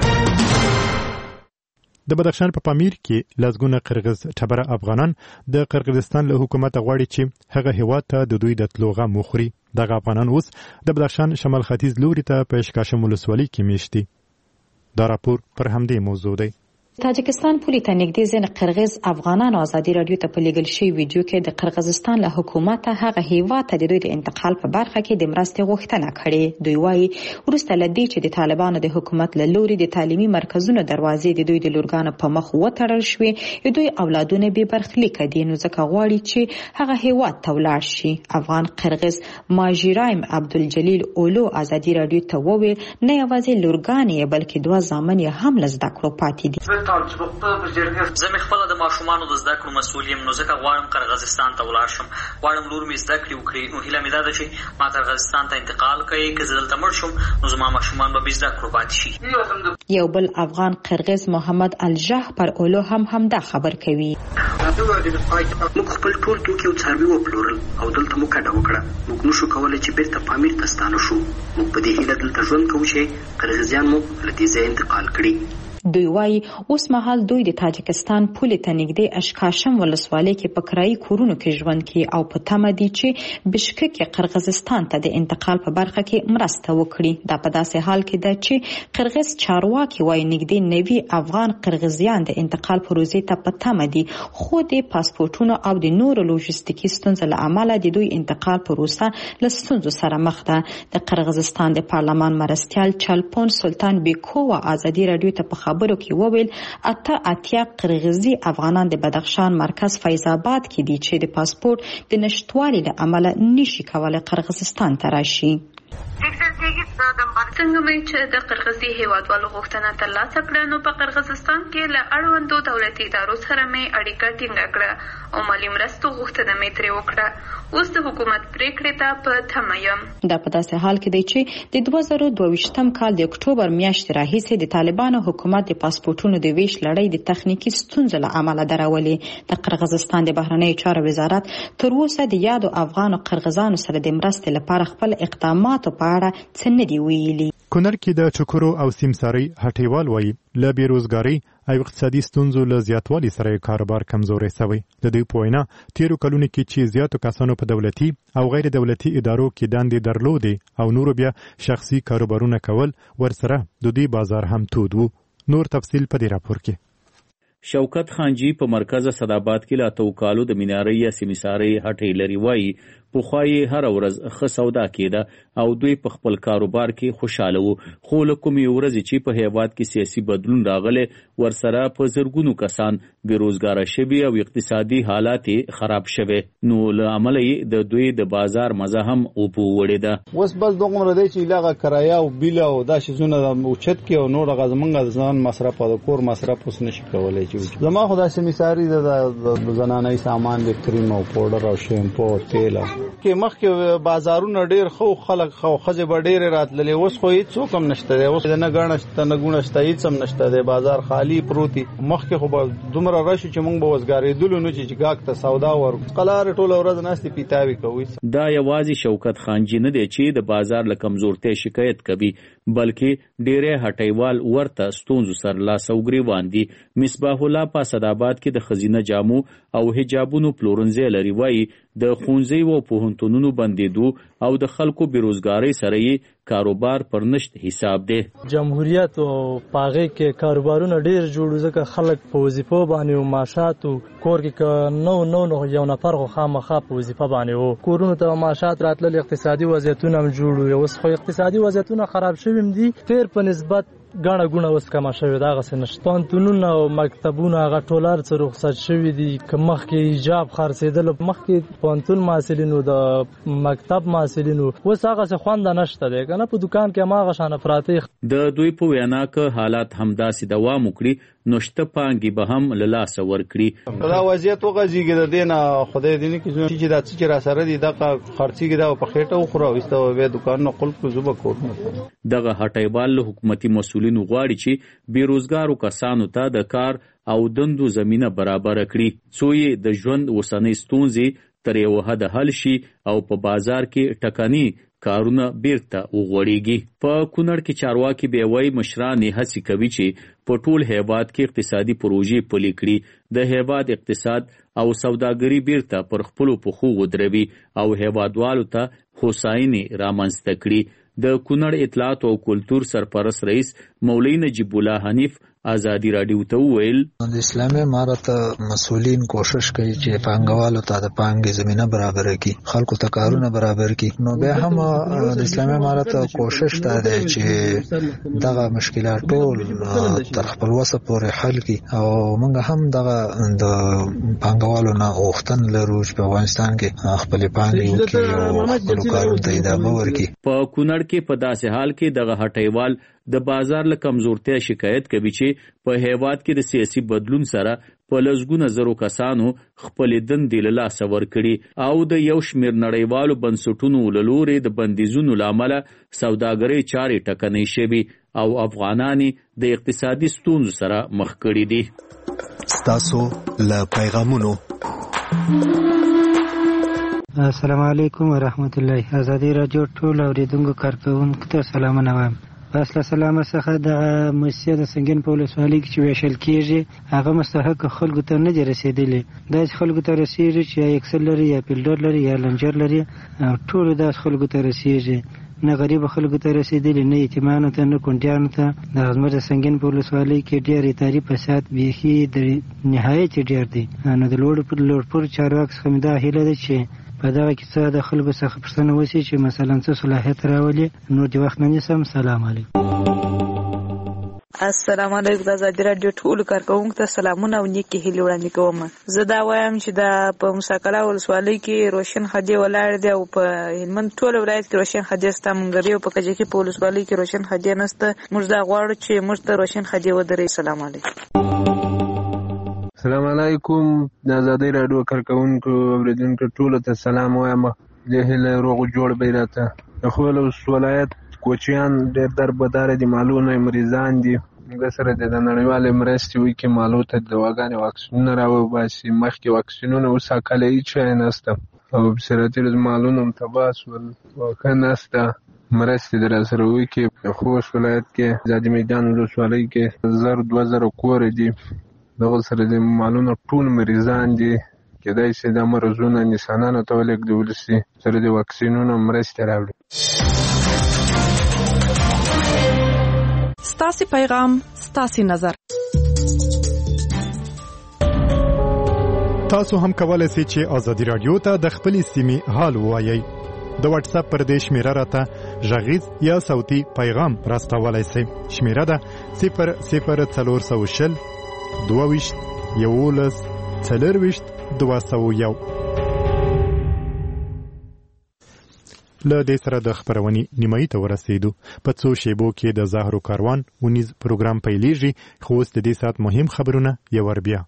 د بدخشان په پامیر کې لازګونه قرغز ټبره افغانان د قرغیزستان له حکومت غواړي چې هغه هیواد ته د دوی د تلو غم وخوري. دغه افغانان اوس د بدخشان شمال ختیځ لوري ته په اشکاشم ولسوالۍ کې میشت دي. دا راپور پر همدې موضوع دی. تاجکستان پولی ته نږدې ځینې قرغیز افغانان ازادي رادیو ته په لیږل شوي ویډیو کې د قرغیزستان له حکومت هغه هیواد ته د دوی د انتقال په برخه کې د مرستې غوښتنه کړې. دوی وایي وروسته له دې چې د طالبانو د حکومت له لوري د تعلیمي مرکزونو دروازې د دوی د لورګانو په مخ وتړل شوې، دوی اولادونه بې برخلیکه دي، نو ځکه غواړي چې هغه هیواد ته ولاړ شي. افغان قرغیز ماجرایم عبدالجلیل اولو ازادي رادیو ته وویل نه یوازې لورګانې بلکې دوه زامن یې هم له زده کړو پاتې دي. زه مې خپله د ماشومانو د زده کړو مسؤل یم، نو ځکه غواړم قرغیزستان ته ولاړ شم، غواړم لور مې زده کړې وکړي. نو هیله مې دا ده چې ما قرغیزستان ته انتقال کوي، که زه دلته مړ شم نو زما ماشومان به بې زده کړو پاتې شي. یو بل افغان قرغیز محمد الجح پر اولو هم همدا خبر کوي. موږ خپل ټول توکي او څاروي وپلورل او دلته مو کډه وکړه. موږ نشو کولی چې بیرته پامیر ته ستانه شو. موږ په دې هیله دلته ژوند کوو چې قرغیزیان مو له دې ځایه انتقال کړي. دوی وایي اوس مهال دوی د تاجکستان پولې ته نږدې اشکاشم ولسوالۍ کې په کرایي کورونو کې ژوند کوي او په تمه دي چې بشکک قرغیزستان ته د انتقال په برخه کې مرسته وکړي. دا په داسې حال کې ده چې قرغیز چارواکي وایي نږدې نوي افغان قرغیزیان د انتقال پروژې ته په تمه دي، خو د پاسپورټونو او د نورو لوژستیکي ستونزو له امله د دوی انتقال پروسه له ستونزو سره مخ ده. د قرغیزستان د پارلمان مرستیال چلپون سلطان بیکووا ازادي رادیو ته په خبرو کې وویل اته اتیا قرغیزي افغانان د بدخشان مرکز فیض آباد کې دي چې د پاسپورت د نشټوالي له امله نشي کولای قرغیزستان ته راشي. څنګه مې چې د قرغیزي هیوادوالو غوښتنه ترلاسه کړه نو په قرغیزستان کې له اړوندو دولتي ادارو سره مې اړیکه ټینګه کړه او مالي مرستو غوښتنه مې ترې وکړه. اوس د حکومت پریکړې ته په تمه یم. دا په داسې حال کې دی چې د دوه زره دوه ویشتم کال د اکتوبر میاشتې راهیسې د طالبانو حکومت د پاسپورټونو د ویش لړۍ د تخنیکي ستونزو له امله درولې. د قرغیزستان د بهرنیو چارو وزارت تر اوسه د یادو افغان او قرغیزانو سره د مرستې لپاره خپل اقداماتو په اړه څه نه دي ویلي. کونړ کې د چکرو او سیمسارۍ هټیوال وایي له بیروزګارۍ او اقتصادي ستونزو له زیاتوالي سره کاروبار کمزوری شوی. د دوی په وینا تیرو کلونو کې چې زیاتو کسانو په دولتي او غیر دولتي ادارو کې دندې درلودې او نورو بیا شخصي کاروبارونه کول، ورسره د دوی بازار هم تود وو. نور تفصیل په دې راپور کې. شوکت خانجی په مرکز صداباد کې لا تو کالو د مینارې یا سیمسارۍ هټې لري. وایي پخوای هر ورځ ښه سودا کېده او دوی په خپل کاروبار کې خوشاله وو، خو له کومې ورځې چې په هیواد کې سیاسي بدلون راغلی ورسره په زرګونو کسان بیروزګاره شوي او اقتصادي حالات خراب شوي، نو له امله یې د دوی د بازار مزه هم اوبو وړې ده. اوس بس دغومره دی چې لغه کرایه او بیل او دا شیزونه اوچت کې او نور هغه زمونږ د ځان مصرف او د کور مصرف اوس نشي کولی. چې زما خو داسې مثالي د زنانه‌یي سامان د کریم او پوډر او شیمپو او تیل کې مخکې بازارونه ډېر ښه خلک خو ښځې به ډېرې راتللې، اوس خو هېڅوک هم نشته دی، اوس نه ګڼه شته نه ګوڼه شته، هېڅ هم نشته دی، بازار خالي پروت دی. مخکې خو به دومره راشو چې موږ به وزګارېدلو نه چې ګاک ته سودا ورکړو، قلارې ټوله ورځ ناستې پیتاوي کوي. دا یوازې شوکت خانجي نه دی چې د بازار له کمزورتۍ شکایت کوي، بلکې ډېری هټیوال ورته ستونزو سره لاس او ګریوان دي. مصباح الله په اسداباد کې د ښځینه جامو او حجابونو پلورنځی لري، وایي د ښوونځیو او پوهنتونونو بندېدو او د خلکو بیروزګارۍ سره یې کاروبار پر نشت حساب دی. جمهوریت او پاغې کې کاروبارونه ډېر جوړو ځکه خلک په وظیفو باندې او معاشات او کور کې نو نو نو یو نفر خو خامخا په وظیفه باندې وو، کورونو ته معاشات راتلل، اقتصادي وضعیتونه هم جوړو. اوس خو اقتصادي وضعیتونه خراب شوي دي، پیر په نسبت ګڼه ګوڼه اوس کمه شوې ده، هغسې نشته. پوهنتونونه او مکتبونه هغه ټول هر څه رخصت شوي دي، که مخکې حجاب خرڅېدل، مخکې پوهنتون محصلینو د مکتب محصلینو اوس هغسې خونده نشته دی، که نه په دوکان کې هماغه شانه پراته. د دوی په وینا که حالات همداسې دوام وکړي نو شته پانګې به هم له لاسه ورکړي. دا وضعیت وغځېږي د دې نه خدای دې نه کړي چې دا څه چې راسره دي دغه خرڅېږي دا په خېټه وخوره او ایسته بیا دوکانونه قلف کړو، زه به کور نه. دغه هټیوال له حکومتي مسؤلینو غواړي چې بیروزګارو کسانو ته د کار او دندو زمینه برابره کړي، څو یې د ژوند اوسنۍ ستونزې تر یو حده حل شي او په بازار کې ټکني کارونه بیرته وغوړېږي. په کونړ کې چارواکي بیوی مشران هڅې کوي چې په ټول هیواد کې اقتصادي پروژې پلي کړي، د هیواد اقتصاد او سوداګري بیرته پر خپلو پښو ودروي او هیوادوالو ته هوساینې رامنځته کړي. د کونړ اطلاعات او کلتور سرپرست رئیس مولوی نجیب الله حنیف ازادي راډیو ته وویل د اسلامي امارت مسؤلین کوشش کوي چې پانګوالو ته د پانګې زمينه برابر کړي، خلکو ته کارونه برابر کړي. نو بیا هم د اسلامي امارت کوشش دا دی چې دغه مشکلات ټول تر خپل وسه پورې حل کړي او موږ هم دغه د پانګوالو نه غوښتنه لرو چې په افغانستان کې خپل پانګې وکړي او خپل کارونه ته ادامه ورکړي. په کونړ کې په داسې حال کې دغه هټیوال د بازار له کمزورتیا شکایت کوي چې په هیواد کې د سیاسي بدلون سره په لسګونه زرو کسانو خپلې دندې له لاسه ورکړي او د یو شمېر نړیوالو بنسټونو له لورې د بندیزونو له امله سوداګرۍ چارې ټکنۍ شوي او افغانان د اقتصادي ستونزو سره مخ کړي دي. ستاسو له پیغامونو. السلام علیکم ورحمت الله. ازادي راډیو ټول اوریدونکو کارکونکو ته سلامونه وایم. اصله سلامه څخه د مسجد سنگین په ولسوالۍ کې چې ویشل کېږي هغه مستحق خلکو ته نه دي رسېدلي. دا چې خلکو ته رسېږي چې یا اکسل لري یا پیلډر لري یا لنجر لري ټولو داسې خلکو ته رسېږي، نه غریب خلکو ته رسېدلي، نه یتیمانو ته، نه کونډیانو ته. د غزمر سنگین په ولسوالۍ کې ډېر اداري فساد بیخي د نهایت ډېر دی. نو د لوړپوړو چارواکو څخه مې دا هیله ده چې په دغه کې څه د خلکو څخه پوښتنه وشي چې مثلا څه صلاحیت راولي. نور د وخت نه نیسم. سلام علیکم. السلام علیکم. د ازادي راډیو ټولو کارکونکو ته سلامونه او نیکې هیلې وړاندې کوم. زه دا وایم چې د په مساکله ولسوالۍ کې روشن خدي ولاړ دی او په هلمند ټول ولایت کې روشن خدي سته، مونږ یو په کجکي په ولسوالۍ کې روشن خدي نشته. موږ دا غواړو چې موږ ته روشن خدي ودرې. سلام علیکم. السلام علیکم. د ازادي راډیو کارکونکو اوریدونکو ټول ته سلام وایم. د هله روغ جوړ بیرته د خپل ولایت کوچیان ډېر دربدار دي، مالونه مریضان دي. موږ سره د نړیوالې مرستې وي کې مالو ته دواګانې واکسینونه راوباسي. مخکې واکسینونه اوس هکله هېڅ نشته او بصیرتي مالونه هم تباه شول، واقع نشته. مرستې در سره وي کې د خوست ولایت کې ازادي میدان ولسوالۍ کې زر دوه زره کور دي، دغه سره د مالونو ټول مریضان دي. کېدای شي دا مرضونه انسانانو ته ولېږدول شي، سره د واکسینونو مرستې راوړي. ستاسې پیغام ستاسې نظر. تاسو هم کولای شئ چې ازادي رادیو ته د خپلې سیمې حال ووایئ. د واتس اپ پر دې شمیره راته غږیز یا صوتي پیغام راستولای شئ. شمیره ده صفر صفر څلور سوه شل دوه ویشت یولس څلور ویشت دوه سوه یو. له دې سره د خبرونې نیمایي ته ورسېدو. په څو شیبو کې د زهرو کاروان ونیز پروګرام پیلېږي، خو اوس د دې ساعت مهم خبرونه یو ور بیا.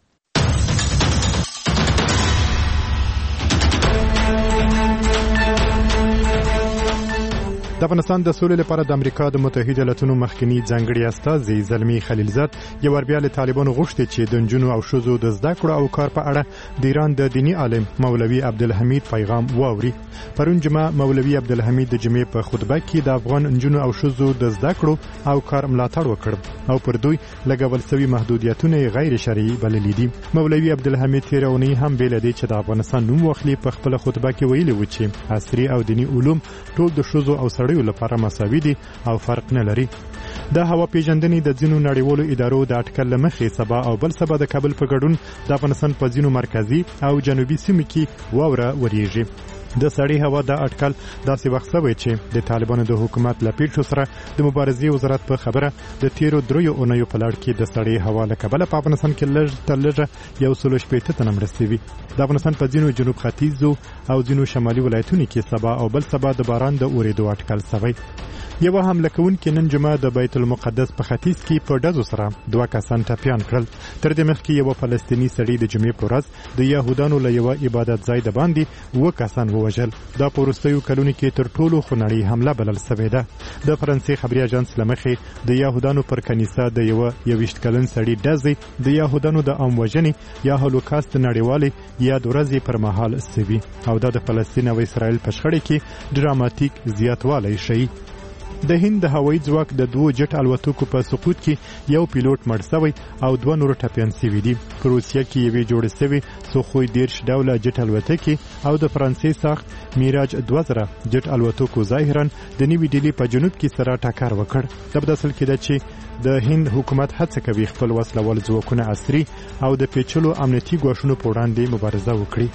د افغانستان د سولې لپاره د امریکا د متحده ایالاتونو مخکنی ځانګړي استازي زلمی خلیلزاد یو ور بیا له طالبانو غوښتي چې د نجونو او ښځو د زده کړو او کار په اړه د ایران د دینی عالم مولوي عبدالحمید پیغام واوري. پرون جمعه مولوي عبدالحمید د جمعې په خطبه کې د افغان نجونو او ښځو د زده کړو او کار ملاتړ وکړ او پر دوی لګول شوی محدودیتونه غیر شرعي بللي دي. مولوي عبدالحمید تیرونی هم بیل دی چې د افغانستان نوم واخلي په خپل خطبه کې ویلي و چې عصري او دینی علوم ټول د ښځو او سړیو لپاره مساوي دي او فرق نه لري. د هوا پیژندنې د ځینو نړیوالو ادارو د اټکل لمخې سبا او بل سبا د کابل په ګډون د افغانستان په ځینو مرکزي او جنوبي سیمو کې واوره وریږي. د سړی هوا د اټکل داسې وخت شوی چې د طالبانو د حکومت له پیښو سره د مبارزې وزارت په خبره د تیرو دریو اونیو په لړ کې د سړی هوا له کبله په افغانستان کې لږ تر لږه یو سل شپېته تنه مړه شوي. د افغانستان په ځینو جنوب ختیځو او ځینو شمالي ولایتونو کې سبا او بل سبا د باران د اورېدو اټکل شوی. یو حمله کوونکي نن جمعه د بیت المقدس په ختیځ کې په ډزو سره دوه کسان ټپیان کړل. تر دې مخکې یو فلسطینی سړی د جمعې په ورځ د یهودانو له یو عبادت ځای د باندې اوه کسان ووژل. دا په وروستیو کلونو کې تر ټولو خونړۍ حمله بلل شوې ده. د فرانسې خبري اژانس له مخې د یهودانو پر کنیسه د یو یوویشت کلن سړي ډزې د یهودانو د عام وژنې یا هولوکاست نړیوالې یاد ورځې پر مهال شوي او دا د فلسطین او اسرائیل په شخړه کې ډراماتیک زیاتوالی ښیي. د هند د هوایي ځواک د دوه جټ الوتکو په سقوط کې یو پیلوټ مړ شوی او دوه نور ټپیان شوي دي. په روسیه کې یوې جوړې شوې سوخوی دېرش ډوله جټ الوتکې او د فرانسې ساخت میراج دوه زره جټ الوتکو ظاهرا د نوې ډیلي په جنوب کې سره ټکر وکړ. دا په داسل کې ده چې د هند حکومت هڅه کوي خپل وسله وال ځواکونه عصري او د پیچلو امنیتي ګواښونو په وړاندې مبارزه وکړي.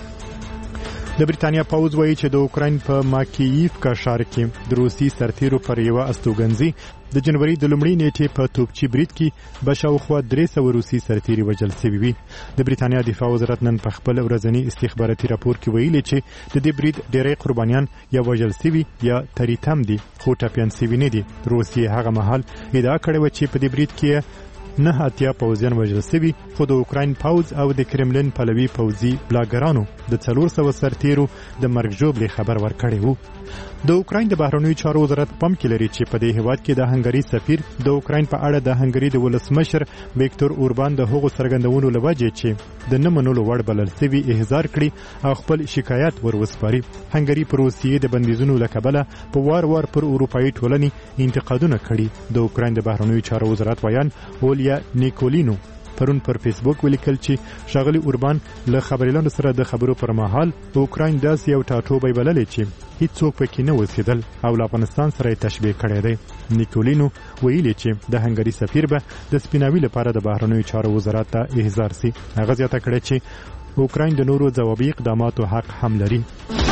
د بریتانیا پوځ وایي چې د اوکراین په ماکییفکا ښار کې د روسي سرتیرو پر یوه استوګنځي د جنوري د لومړۍ نیټې په توپچي برید کې به شاوخوا درې سوه روسي سرتیري وژل شوي وي. د بریتانیا دفاع وزارت نن په خپل ورځني استخباراتي راپور کې ویلي چې د دې برید ډېری قربانیان یا وژل شوي یا تریتم دي خو ټپیان شوي نه دي. روسیې هغه مهال ادعا کړې وه چې په دې برید کې نه اتیا پوځیان وژل شوي، خو د اوکراین پوځ او د کرملین پلوي پوځي بلاګرانو د څلور سوه سرتیرو د مرګ ژوبلې خبر ورکړی وو. د اوکراین د بهرنیو چارو وزارت پام کې لري چې په دې هیواد کې د هنګري سفیر د اوکراین په اړه د هنګري د ولسمشر ویکتور اوربان د هغو څرګندونو له وجې چې د نه منلو وړ بلل شوي احضار کړي او خپل شکایت ور وسپاري. هنګري په روسیې د بندیزونو له کبله په وار وار پر اروپایي ټولنې انتقادونه کړي. د اوکراین د بهرنیو چارو وزارت ویان اولیا نیکولینو پرون پر فیسبوک ولیکل چې ښاغلي اوربان له خبريالانو سره د خبرو پر مهال اوکراین داسې یو ټاټوبی بللی چې هیڅوک پکې نه اوسېدل او له افغانستان سره یې تشبیه کړی دی. نیکولینو ویلي چې د هنګري سفیر به د سپیناوي لپاره د بهرنیو چارو وزارت ته احضار سي. هغه زیاته کړې چې اوکراین د نورو ځوابي اقداماتو حق هم لري.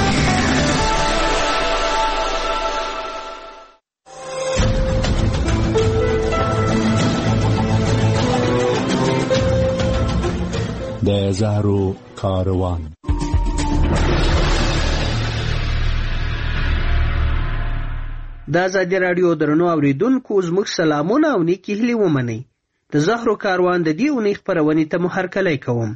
د زهرو کاروان. د ازادي راډیو درنو اوریدونکو زموږ سلامونه او نیکې هیلې ومنئ. د زهرو کاروان د دې اونۍ خپرونې ته مو هرکلی کوم.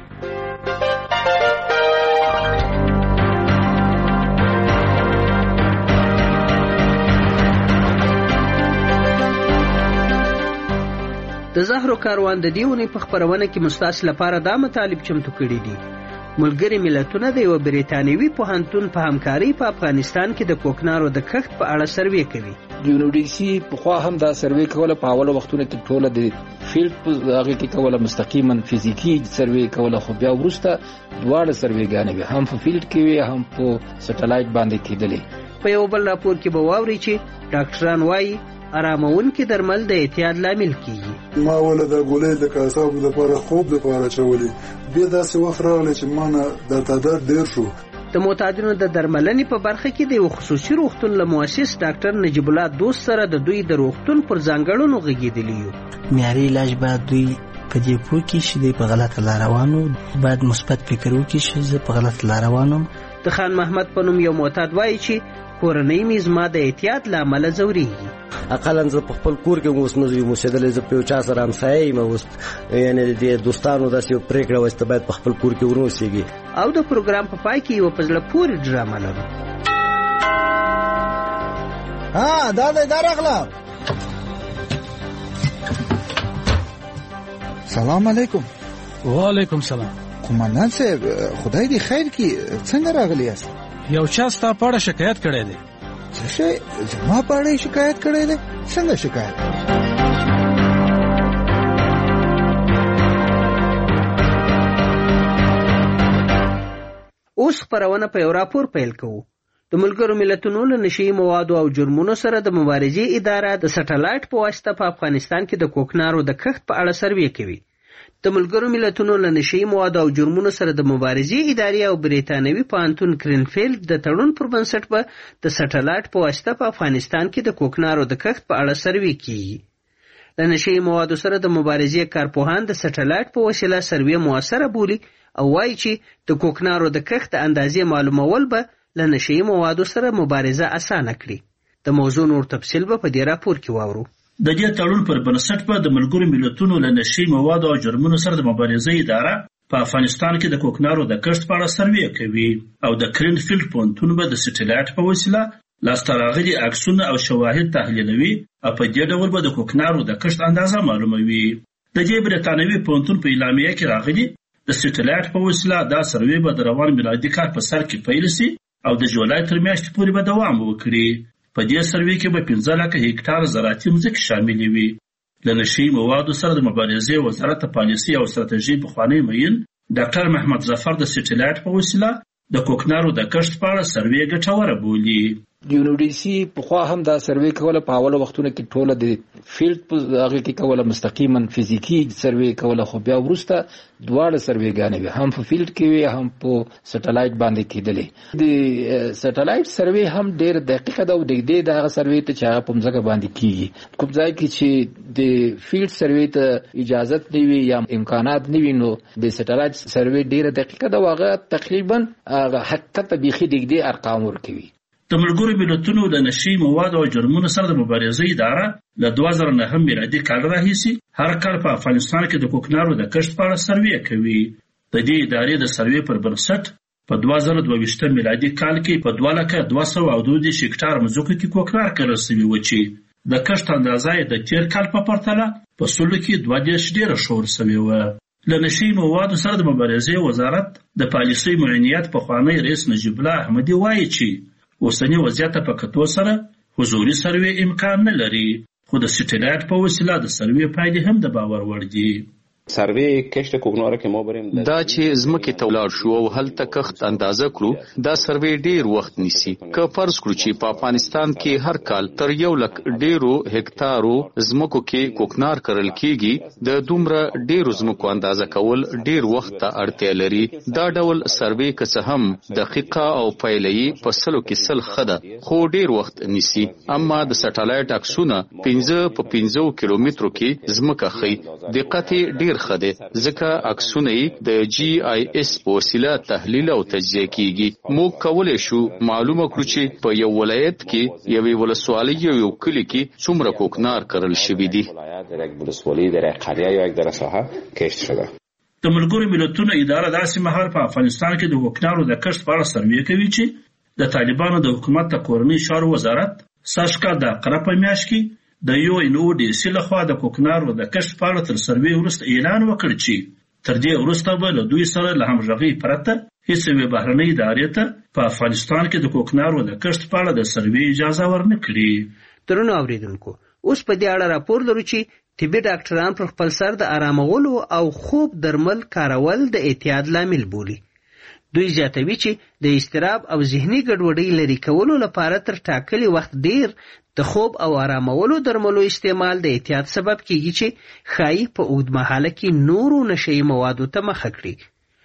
د زهرو کاروان د دې اونۍ په خپرونه کې مستاسو لپاره دا مطالب چمتو کړي دي. ملګري ملتونه د یو بریتانیوي پوهنتون په همکارۍ په افغانستان کې د کوکنارو د کښت په اړه سروې کوي. یونیډیسي پخوا هم دا سروې کوله، په اوله وختونو کې ټوله د فیلډ په هغې کې کوله، مستقیما فزیکي سروې کوله، خو بیا وروسته دواړه سروېګانې وې، هم په فیلډ کې وې هم په سټلایټ باندې کېدلې. په یو بل راپور کې به واورئ چې ډاکټران وایي آرامونکي درمل د اعتیاد لامل کیږي. ما ول د ګولې د کاسابو لپاره خوب لپاره چولې بیا داسې وخت راغلی چې ما نه دا تعداد ډېر شو. د معتادینو د درملنې په برخه کې د یو خصوصي روغتون له مؤسس ډاکټر نجیب الله دوست سره د دوی د روغتون پر ځانګړنو غږېدلي یو. معیاري علاج باید دوی په دې پوه کړي چې دوی په غلطه لار روان وو، باید مثبت فکر وکړي چې زه په غلطه لار روان وم. د خان محمد په نوم یو معتاد وایي چې کورنۍ مې زما د احتیاط له امله ځورېږي. اقلا زه په خپل کور کې اوس نه یم اوسېدلی، زه په یو چا سره همسایه یم اوس، یعنې د دوستانو داسې یو پرېکړه وه چې ته باید په خپل کور کې ور اوسېږي. او د پروګرام په پای کې یوه په زړه پورې ډرامه لرو. ها دا دی دا راغله. سلام علیکم. وعلیکم سلام. قومندان صاحب خدای دې خیر کړي، څنګه راغلی یاست؟ یو چا ستا په اړه شکایت کړی دی. څه شی؟ زما په اړه شکایت کړی دی؟ څنګه شکایت؟ اوس خپرونه په یو راپور پیل کوو. د ملګرو ملتونو له نشهیي موادو او جرمونو سره د مبارزې اداره د سټلایټ په واسطه په افغانستان کې د کوکنارو د کښت په اړه سروې کوي. د ملګرو ملتونو له نشهیي موادو او جرمونو سره د مبارزې ادارې او بریتانوي پوهنتون کرینفیلډ د تړون پر بنسټ به د سټلایټ په واسطه په افغانستان کې د کوکنارو د کښت په اړه سروې کیږي. د نشهیي موادو سره د مبارزې کارپوهان د سټلایټ په وسیله سروې موثره بولي او وایي چې د کوکنارو د کښت د اندازې معلومول به له نشهیي موادو سره مبارزه اسانه کړي. د موضوع نور تفصیل به په دې راپور کې واورو. د دې تړون پر بنسټ به د ملګرو ملتونو له نشهیي موادو او جرمونو سره د مبارزې اداره په افغانستان کې د کوکنارو د کښت په اړه سروې کوي او د کرینفیلډ پوهنتون به د سټلایټ په وسیله لاسته راغلي عکسونه او شواهد تحلیلوي او په دې ډول به د کوکنارو د کښت اندازه معلوموي. د دې بریتانوي پوهنتون په اعلامیه کې راغلي د سټلایټ په وسیله دا سروې به د روان میلادي کال په سر کې پیل شي او د جولای تر میاشتې پورې به دوام وکړي. په دې سروې کې به پنځه لکه هکټار زراعتي ځمکې شاملې وي. له نشهیي موادو سره د مبارزې وزارت پالیسي او ستراتیژي پخوانی معین ډاکټر محمد ظفر د سټلایټ په وسیله د کوکنارو د کښت په اړه سروې ګټوره بولي. یونیورسيټي په خوا هم دا سروې کوله په اوله وختونو کې ټوله د فیلډ په هغه کې کوله مستقیما فزیکی سروې کوله، خو بیا وروسته دواړه سروېګانې وي، هم په فیلډ کې وي هم په سټلایټ باندې کېدلې. د سټلایټ سروې هم ډېر دقیقه ده او د دې دغه سروې ته چې هغه په ځمکه باندې کیږي. کوم ځای کې چې د فیلډ سروې ته اجازه نه وي یا امکانات نه وي نو د سټلایټ سروې ډېر دقیقه ده او هغه تقریبا هغه حقیقت بيخي د دې ارقام ورکوي. د ملګرو ملتونو د نشهیي موادو او جرمونو سره د مبارزې اداره له دوه زره نهم میلادي کال راهیسې هر کال په افغانستان کې د کوکنارو د کښت په اړه سروې کوي. د دې ادارې د سروې پر بنسټ په دوه زره دوه ویشتم میلادي کال کې په دوه لکه دوه سوه او دوه دېرش هکټار ځمکو کې کوکنار کرل شوي و چې د کښت اندازه یې د تېر کال په پرتله په سلو کې دوه دېرش ډېره ښوول شوې وه. له نشهیي موادو سره د مبارزې وزارت د پالیسۍ معینیت پخوانی رئیس نجیب الله احمدي وایي چې اوسنی وضعیت په کتو سره حضوري سروې امکان نه لري، خو د سټلایټ په وسیله د سروې پایلې هم د باور وړ دي. سروې کښت کوکنارو کې ما بریم دا چې زمکه تولاړ شو او هلته کښت اندازه کړو، دا سروې ډیر وخت نیسي. که فرض کړو چې په افغانستان کې هر کال تر یو لک ډیرو هکټارو زمکو کې کوکنار کرل کیږي، د دومره ډیرو زمکو اندازه کول ډیر وخت ته اړتیا لري. دا ډول سروې که څه هم دقیقه او پایلې په سلو کې سل خده خو ډیر وخت نیسي. اما د سټلایټ عکسونه پنځه په پنځو کیلومترو کې زمکه خي، دقت ډیر خده ځکه عکسونه د جی آی اس په وسیله تحلیل او تجزیه کیږي. موږ کولای شو معلومه کړو چې په یو ولایت کې یوې ولسوالۍ یا یو کلی کې څومره کوکنار کرل شوی دی. د ملګرو ملتونو اداره داسې مهال په افغانستان کې د کوکنارو د کښت په اړه سروې کوي چې د طالبانو د حکومت د کورنۍ چارو وزارت سږ کال د عقرب په میاشت کې د یو ان او ډي سي لخوا د کوکنارو د کښت په اړه تر سروې وروسته اعلان وکړ چې تر دې وروسته به له دوی سره له همغږۍ پرته هیڅ یوې بهرنۍ ادارې ته په افغانستان کې د کوکنارو د کښت په اړه د سروې اجازه ورنه کړي. درنو اوریدونکو، اوس په دې اړه راپور لرو چې طبي ډاکټران پر خپل سر د آرامولو او خوب درمل کارول د اعتیاد لامل بولي. دوی زیاتوي چې د اضطراب او ذهني ګډوډۍ لرې کولو لپاره تر ټاکلي وخت ډیر د خوب او آرامولو درملو استعمال د اعتیاد سبب کیږي چې ښایي په اوږدمهاله کې نورو نشهیي موادو ته مخه کړي.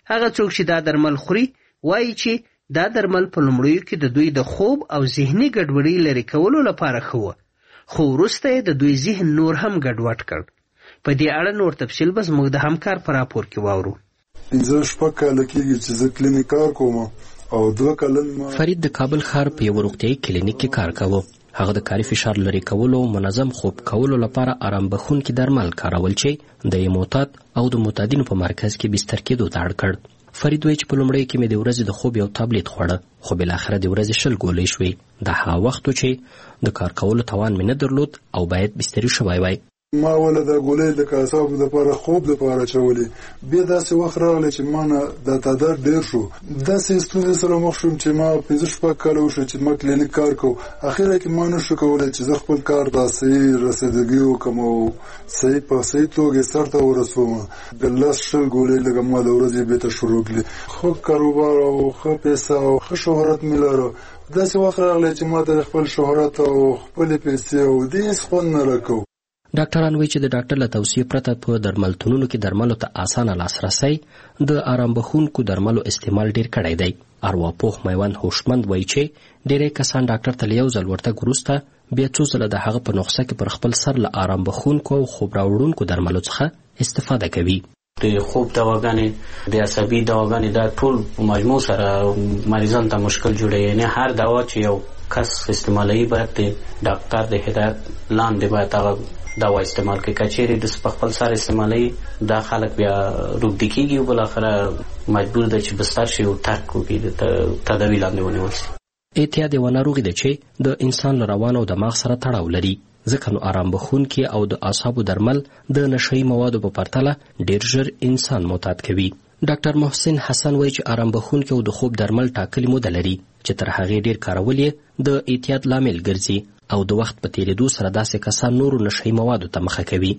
هغه څوک چې دا درمل خوري وایي چې دا درمل په لومړیو کې د دوی د خوب او ذهني ګډوډۍ لرې کولو لپاره ښه وه، خو وروسته یې د دوی ذهن نور هم ګډوډ کړ. په دې اړه نور تفصیل به زموږ د همکار په راپور کې واورو. پنځه شپږ کاله کېږي چې زه کلینیک کار کوم او دوه کلن ما فرید د کابل ښار په یو روغتیایي کلینیک کې کار کاوه. هغه د کاري فشار لرې کولو، منظم خوب کولو لپاره آرام بخښونکي درمل کارول چې د معتاد او د معتادینو په مرکز کې بستر کېدو ته اړ کړ. فرید وایي چې په لومړیو کې مې د ورځې د خوب یو تابلیت خوړه، خو بالاخره د ورځې شل ګولۍ شوې. دا هغه وخت و چې د کار کولو توان مې نه درلود او باید بستري شوی وای. ما ولا د ګولۍ د کاسابو د لپاره خوب د لپاره چولې. بیا داسې وخت راغلی چې ما نه د تعداد ډیر شو. داسې ستونزې سره مخ شوم چې ما پنځه شپږ کاله وشو چې ما کلینیک کار کوم. اخیرا کې ما نه شو کولی چې زه خپل کار ته صحیح رسیدګي وکړم او صحیح په صحیح توګه سرته ورسوم. د لس شل ګولۍ لږه ما د ورځې بېرته شروع کړې. ښه کاروبار او ښه پیسه او ښه شهرت مې لرو. داسې وخت راغلی چې ما ته خپل شهرت او خپلې پیسې او دې هېڅ خوند نه راکوو. ډاکټران وایي چې د ډاکټر له توصیې پرته په درملتونونو کې درملو ته اسانه لاسرسی د آرام بخښونکو درملو استعمال ډیر کړی دی. ارواپوه میوند هوشمند وایي چې ډیری کسان ډاکټر ته له یو ځل ورتګ وروسته بیا څو ځله د هغه په نسخه کې پر خپل سر له آرام بخښونکو او خوب راوړونکو درملو څخه استفاده کوي. د خوب دواګانې، د عصبي دواګانې، دا ټول په مجموع سره مریضانو ته مشکل جوړوي. یعنې هر دوا چې یو کس استعمالوي باید د ډاکټر د هدایت لاندې باید هغه دوا استعمال کوي. که چیرې د په خپل سر استعمالوي دا خلک بیا روږدي کېږي او بالاخره مجبور دی چې بستر شي او ترک وکړي، د تداوي لاندې ونیول شي. اعتیاد یوه ناروغي ده چې د انسان له روان او دماغ سره تړاو لري، ځکه نو آرام بخښونکي او د اعصابو درمل د نشهیي موادو په پرتله ډیر ژر انسان معتاد کوي. ډاکټر محسن حسن وایي چې آرام بخښونکي او د خوب درمل ټاکلې موده لري چې تر هغې ډیر کارول یې د اعتیاد لامل ګرځي او د وخت په تیریدو سره داسې کسان نورو نشهیي موادو ته مخه کوي.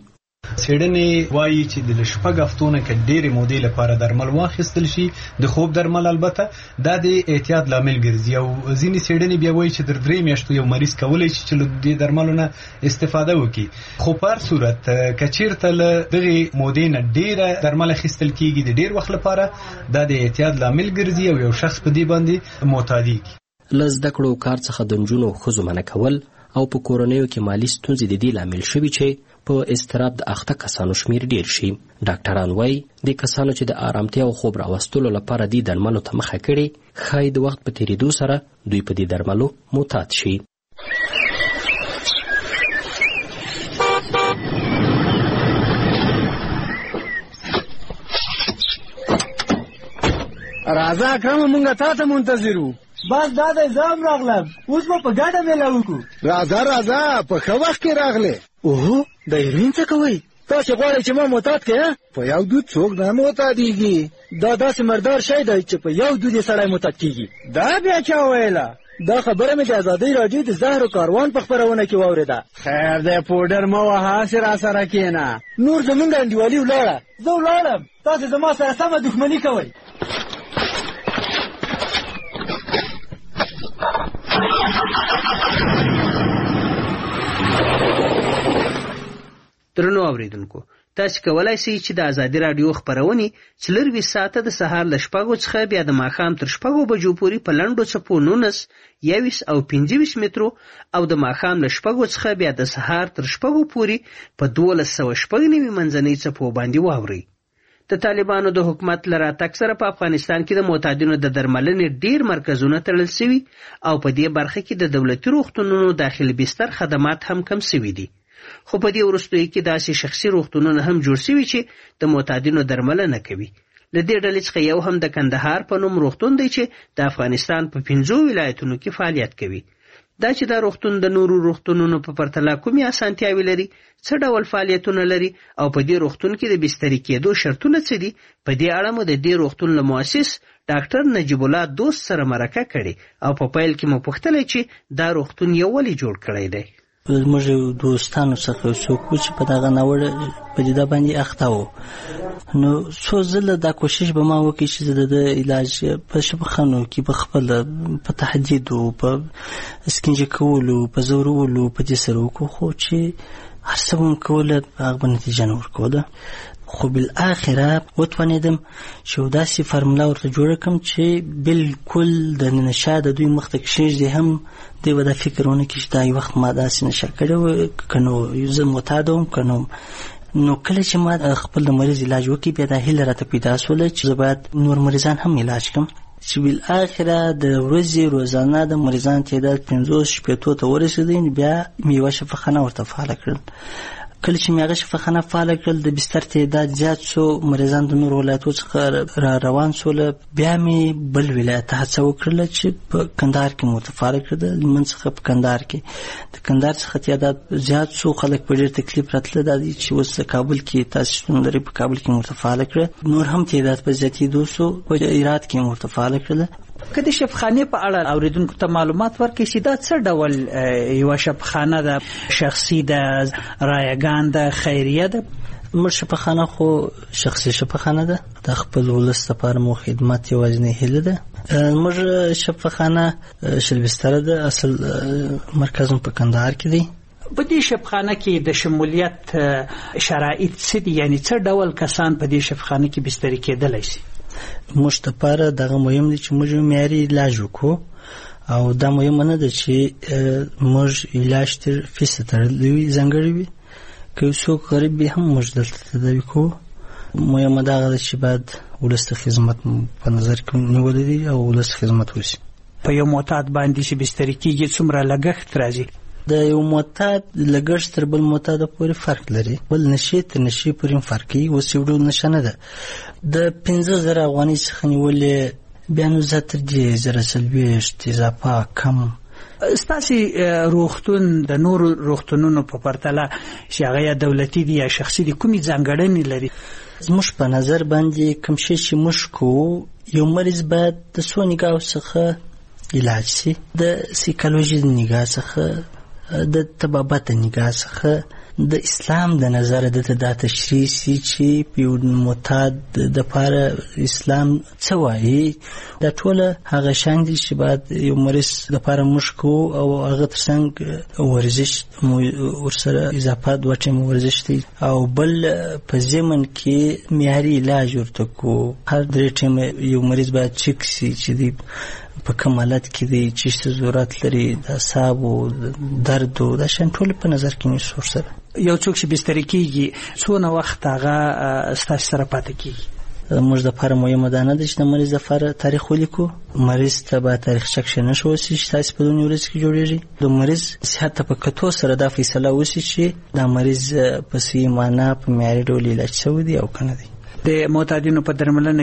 څېړنې وایي چې د شپږ هفتو نه که ډېرې مودې لپاره درمل واخیستل شي، د خوب درمل البته، دا د اعتیاد لامل ګرځي. او ځینې څېړنې بیا وایي چې تر درې میاشتو یو مریض کولی شي چې له دې درملو نه استفاده وکړي. خو په هر صورت که چېرته له دغې مودې نه ډېره درمل اخیستل کېږي د ډېر وخت لپاره، دا د اعتیاد لامل ګرځي او یو شخص په دې باندې معتادېږي. له زده کړو کار څخه د نجونو او ښځو منع کول او په کورنیو کې مالي ستونزې د دې لامل شوي چې په اضطراب د اخته کسانو شمیر ډیر شي. ډاکټران وایي د کسانو چې د آرامتیا او خوب راوستلو لپاره دې درملو ته مخه کړي، ښایي د وخت په تیریدو سره دوی په دې درملو معتاد شي. راځه اکرمه، مونږ تا ته منتظر وو. بس دا دی زه هم راغلم، اوس به په ګډه میله وکړو. راځه راځه، په ښه وخت کې راغلې. اوهو، د هیروین څه کوئ؟ تاسې غواړئ چې ما معتاد کړې؟ په یو دود څوک نه معتادېږي. دا داسې مردار شی دی چې په یو دود یې سړی معتاد کېږي. دا بیا چا ویله؟ دا خبره مې د ازادۍ راډیو د زهر کاروان په خپرونه کې واورېده. خیر دی، پوډر مه وهه، هسې راسره کښېنه. نور زمونږ انډیوالي ولاړه، زه ولاړم، تاسې زما سره سمه دښمني کوئ. درنو اوریدونکو، تاسو کولای شئ چې د ازادي رادیو خبرونه څلرویشت ساعته د سهار له شپږو څخه بیا د ماښام تر شپږو بجو پورې په لنډو څپو نولس، یویشت او پنځه ویشت مترو او د ماښام له شپږو څخه بیا د سهار تر شپږو پورې په دولس سوه شپږ نوي منځنۍ څپو باندې واورئ. د طالبانو د حکومت له راتګ سره په افغانستان کې د معتادینو د درملنې ډیر مرکزونه تړل شوي او په دې برخه کې د دولتي روغتونونو داخلي بستر خدمات هم کم شوي دي. خو په دې وروستیو کې داسې شخصي روغتونونه هم جوړ شوي چې د معتادینو درملنه کوي. له دې ډلې څخه یو هم د کندهار په نوم روغتون دی چې د افغانستان په پنځو ولایتونو کې فعالیت کوي. دا چې دا روغتون د نورو روغتونونو په پرتله کومې اسانتیاوې لري، څه ډول فعالیتونه لري او په دې روغتون کې د بستري کېدو شرطونه څه دي، په دې اړه مو د دې روغتون له مؤسس ډاکټر نجیب الله دوست سره مرکه کړې او په پیل کې مو پوښتلې چې دا روغتون یې ولې جوړ کړی دی. زموږ دوستانو څخه څوک چې په دغه ناوړه پدیده باندې اخته وو، نو څو ځله دا کوشش به ما وکړي چې د علاج په شفاخانو کې په خپل په تهدید او په اسکنجه کولو په زورولو په دې سره وکړو، خو چې هر څه به مې کوله هغه به نتیجه نه ورکوله. خو بالاخره وتوانېدم چې یو داسې فارموله ورته جوړه کړم چې بالکل د نشه د دوی مخ ته کښېږدي، هم دوی به دا فکر ونه کړي چې دا یو وخت ما داسې نشه کړې وه، که نو زه معتاده وم، که نو نو کله چې ما خپل د مریض علاج وکړي بیا دا هیله راته پیدا شوله چې زه باید نور مریضان هم علاج کړم، چې بالاخره د ورځې روزانه د مریضان تعداد پنځوس شپېتو ته ورسېدی. بیا مې یوه شفاخانه ورته فعاله کړل. کله چې مې هغه شفاخانه فعاله کړل د بستر تعداد زیات شو، مریضان د نورو ولایتو څخه را روان شول. بیا مې بل ولایت ته هڅه وکړله چې په کندهار کې مې ورته فعاله کړه، د هلمند څخه په کندهار کې. د کندهار څخه تعداد زیات شو، خلک په ډېر تکلیف راتله، دا دی چې اوس د کابل کې تاسې شتون لرئ، په کابل کې مې ورته فعاله کړه. نور هم تعداد په زیاتېدو شو، په هرات کې مې ورته فعاله کړله. که د شفاخانې په اړه اوریدونکو ته معلومات ورکړي چې دا څه ډول یوه شفاخانه ده، شخصي ده، رایګان ده، خیریه ده؟ موږ شفاخانه خو شخصي شفاخانه ده، د خپل ولس لپاره مو خدمت یوازینۍ هیله ده. موږ شفاخانه شل بستره ده، اصل مرکز په کندهار کې دی. په دې شفاخانه کې د شمولیت شرایط څه دي؟ یعنی څه ډول کسان په دې شفاخانه کې بستري کېدلی شي؟ موږ لپاره دغه مهم دی چې موږ معیاري علاج وکړو، او دا مهمه نه ده چې موږ علاج تر فیصد تړلی وي، ځانګړی وي. که یو څوک غریب وي هم موږ دلته تداوي کوو. مهمه دغه ده چې باید ولس ته خدمت په نظر کې نیولی دی او ولس خدمت وشي. په یو معتاد باندې چې بستري کېږي څومره لګښت راځي؟ د یو معتاد لګښت تر بل معتاده پورې فرق لري، بل نشي تر نشي پورې فرق کوي. اوس یو ډول نشه نه ده، د پنځه زره افغانۍ څخه نیولې بیا نو زه تر دې زره څلوېښت اضافه کم. ستاسې روغتون د نورو روغتونونو په پرتله چې هغه یا دولتي دي یا شخصي دي کومې ځانګړنې لري؟ زموږ په نظر باندې کوم شی چې موږ کوو، یو مریض باید د څو نګاو څخه علاج شي، د سایکولوژي د نګاه څخه، د طبابت نگاه څخه، د اسلام د نظر د دا تشریح سي چې په معتاد د پاره اسلام څه وایي. دا ټول هغه شان دي چې باید یو مریض د پاره مشکو او هغه ترڅنګ ورزش ورسره اضافه دوه ټیم ورزش دي، او بل په ضمن کې معیاري علاج ورته کو. هر درې ټیم یو مریض باید چک سي چې دی په کوم حالت کې دی، چې ضرورت لري د اعصابو درد او د شان ټول په نظر کې نیسو سره. یو څوک چې بستري کېږي څونه وخت هغه ستاسو سره پاتې کېږي؟ موږ د لپاره مهمه ده نه ده چې د مریض لپاره تاریخ ولیکو. مریض ته به تاریخچه کښې نه شو وسي چې تاسې په دونې ورځ کې جوړېږي. د مریض صحت ته په کتو سره دا فیصله وسي چې دا مریض په صحیح معنا په معیاري ډول علاج شوی دی او که نه دی. د معتادینو په درملنه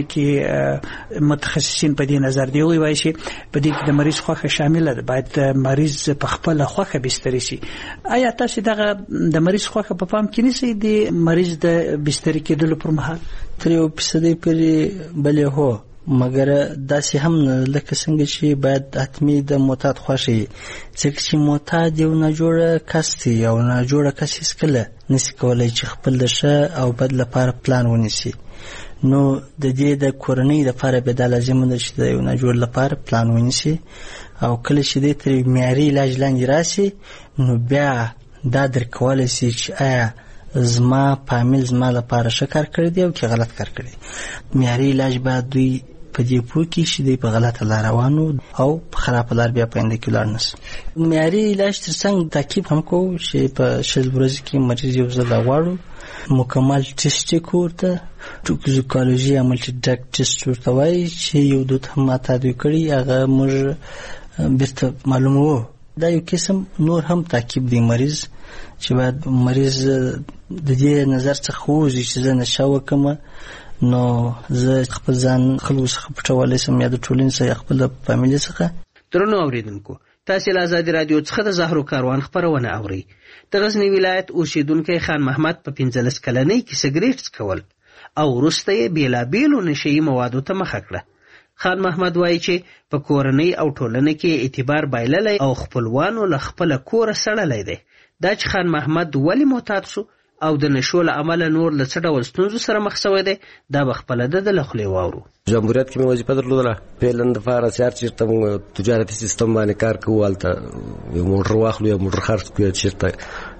کې متخصصین په دې نظر دی وایي چې په دې کې د مریض خوښه شامله ده، باید مریض په خپل خوښه بستري شي. آیا تاسو دغه د مریض خوښه په پام کې نیسئ د مریض د بستري کېدلو پر مهال؟ تر یو فیصدي پورې بلې هو، مګر داسې هم نه لکه څنګه چې باید حتمي د معتاد خوښه، ځکه چې معتاد یو ناجوړه کس دی، یو ناجوړه کس هېڅکله نشي کولی چې خپل د ښه او بد لپاره پلان ونیسي. نو د دې د کورنۍ لپاره به دا لازمه ده چې د یو ناجوړ لپاره پلان ونیسي، او کله چې دی تر معیاري علاج لاندې راسي نو بیا دا درک کولی شي چې آیا زما فامیل زما لپاره ښه کار کړی دی او که غلط کار کړی دی. معیاري علاج باید دوی په دې پوه کړي چې دوی په غلطه لار روانو او په خرابه لار بیا په آینده کې لاړ نه شي. معیاري علاج تر څنګ تعقیب هم کوو چې په شل ورځو کې مریض یو ځل غواړو، مکمل ټیسټ یې کوو ورته، ټوکزیکولوژي یا ملټي ډرګ ټیسټ ورته وایي چې یو دود هم ما تادوی کړي، هغه موږ بیرته معلوموو. دا یو قسم نور هم تعقیب دی مریض چې باید مریض د دې نظر څخه ووځي چې زه نشه وکړم نو زه خپل ځان خلکو څخه پټولی شم یا د ټولنې څخه یا خپل فامیلې څخه. درنو اورېدونکو، تاسې له ازادي راډیو څخه د زهرو کاروان خپرونه اورئ. د غزني ولایت اوسېدونکی خان محمد په پنځلس کلنۍ کې سګرېټ څکول او وروسته یې بېلابېلو نشهیي موادو ته مخه کړه. خان محمد وایي چې په کورنۍ او ټولنه کې اعتبار بایللی او خپلوانو له خپله کوره سړلی دی. دا چې خان محمد ولې معتاد شو او د نشو له امله نور له څه ډول ستونزو سره مخ شوی دی، دا به خپله د ده له خولې واورو. جمهوریت کې مې وظیفه درلودله، پیلن دپاره چې هر چېرته موږ تجارتي سیستم باندې کار کوو، هلته یو موټر واخلو یا موټر خرڅ کړو یا چېرته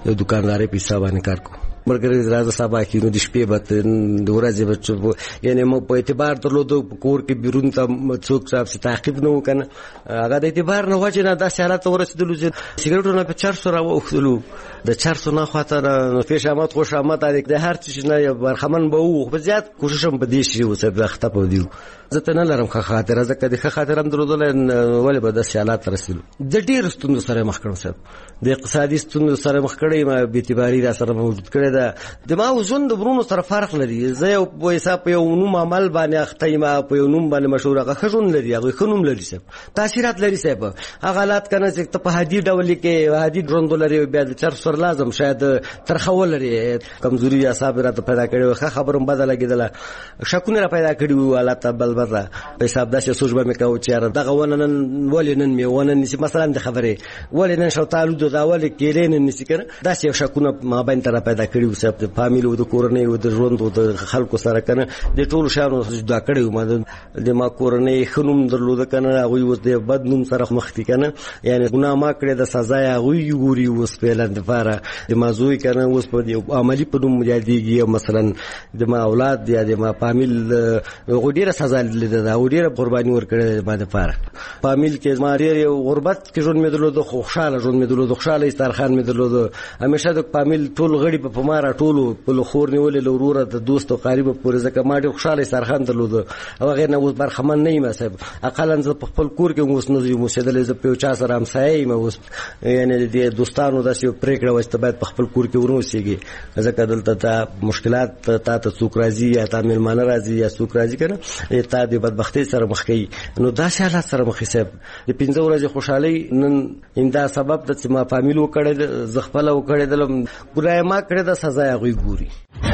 یو دکانداري په حساب باندې کار کوو مرګري راځه سبا کې نو د شپې به د ورځې به یعنی مو په اعتبار درلودو کور کې بیرون ته څوک صاحب سي تعقیب نه وکنه هغه د اعتبار نه وجه نه داسې حالت ورسېدلو چې سیګریټونه په چار سو راوختلو د چار سو نه خاطر پیش آمد خوش آمد د هر څه نه برخمن به وو په زیات کوشش هم بده شي او څه وخت په دیو زه ته نه لرم ښه خاطر ځکه د ښه خاطر هم درلودل ولې به داسې حالات رسېدلو د ډېر ستونزو سره مخ کړم صاحب د اقتصادي ستونزو سره مخ کړی ما به اعتباري را سره موجود کړی دا د ما وزن د برونو سره فرق لري زه یو په حساب په یو نوم عمل باندې اخته ما په یو نوم باندې مشهور هغه خجون لري هغه خنوم لري صاحب تاثیرات لري صاحب هغه حالات کنه چې ته په هدي ډول کې هدي ډروند لري بیا د چر سر لازم شاید ترخول لري کمزوري یا صابرات پیدا کړي خه خبرم بدل کېدله شکونه را پیدا کړي حالات بل بل په حساب داسې سوچ به مې کاوه چې دغه ونن ولې نن مې ونن نسی مثلا د خبره ولې نن شو تعالو دا ولې کېلې نن نسی کنه داسې شکونه ما باندې تر پیدا کړي وسه د فامیل او د کورنۍ او د ژوند او د خلکو سره کنه د ټولو شانو دا کړي ما د ما کورنۍ خنوم درلود کنه هغه اوس د بد نوم سره مخ دي کنه یعنی ګناه ما کړې د سزا هغه یوري اوس په لاندې فاره د مازوي کنه اوس په عملی په نوم یادېږي مثلا د ما اولاد یا د ما فامیل غوډیره سزا دا وړي قرباني ورکړي باندې فارق فامیل کې ما ډېر غربت کې ژوند مې درلود خو خوشاله ژوند مې درلود خوشاله استرخان مې درلود همیشه د فامیل ټول غړي په پماره ټول په خور نیولې لورور د دوست او قریب پورې ځکه ما ډېر خوشاله استرخان درلود او غیر نه اوس برخمن نه یم صاحب اقلا زه په خپل کور کې اوس نو یو مسدل ز په چا سره هم سایه مې اوس یعنی د دوستانو داسې پریکړه وسته باید په خپل کور کې ورنوسېږي ځکه دلته تا مشکلات تا ته څوک راځي یا تا مېلمانه راځي یا څوک راځي کنه تا د بدبختۍ سره مخ کوي نو دا حالات سره مخ حساب د پنځه ورځې خوشحالي نن انده سبب د چې ما فامیل وکړې ز خپل وکړې دلم ګرای ما کړې د سزا غوي ګوري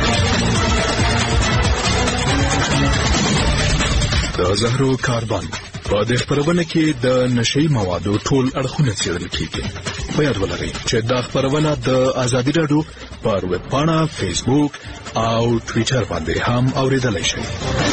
د زهرو کاربن په دې خبرونه کې د نشئی موادو ټول اړخونه څېړل کیږي په یاد ولرئ چې دا خبرونه د ازادي رادیو پر ویب پاڼه فیسبوک او ټوئیټر باندې هم اوریدلای شئ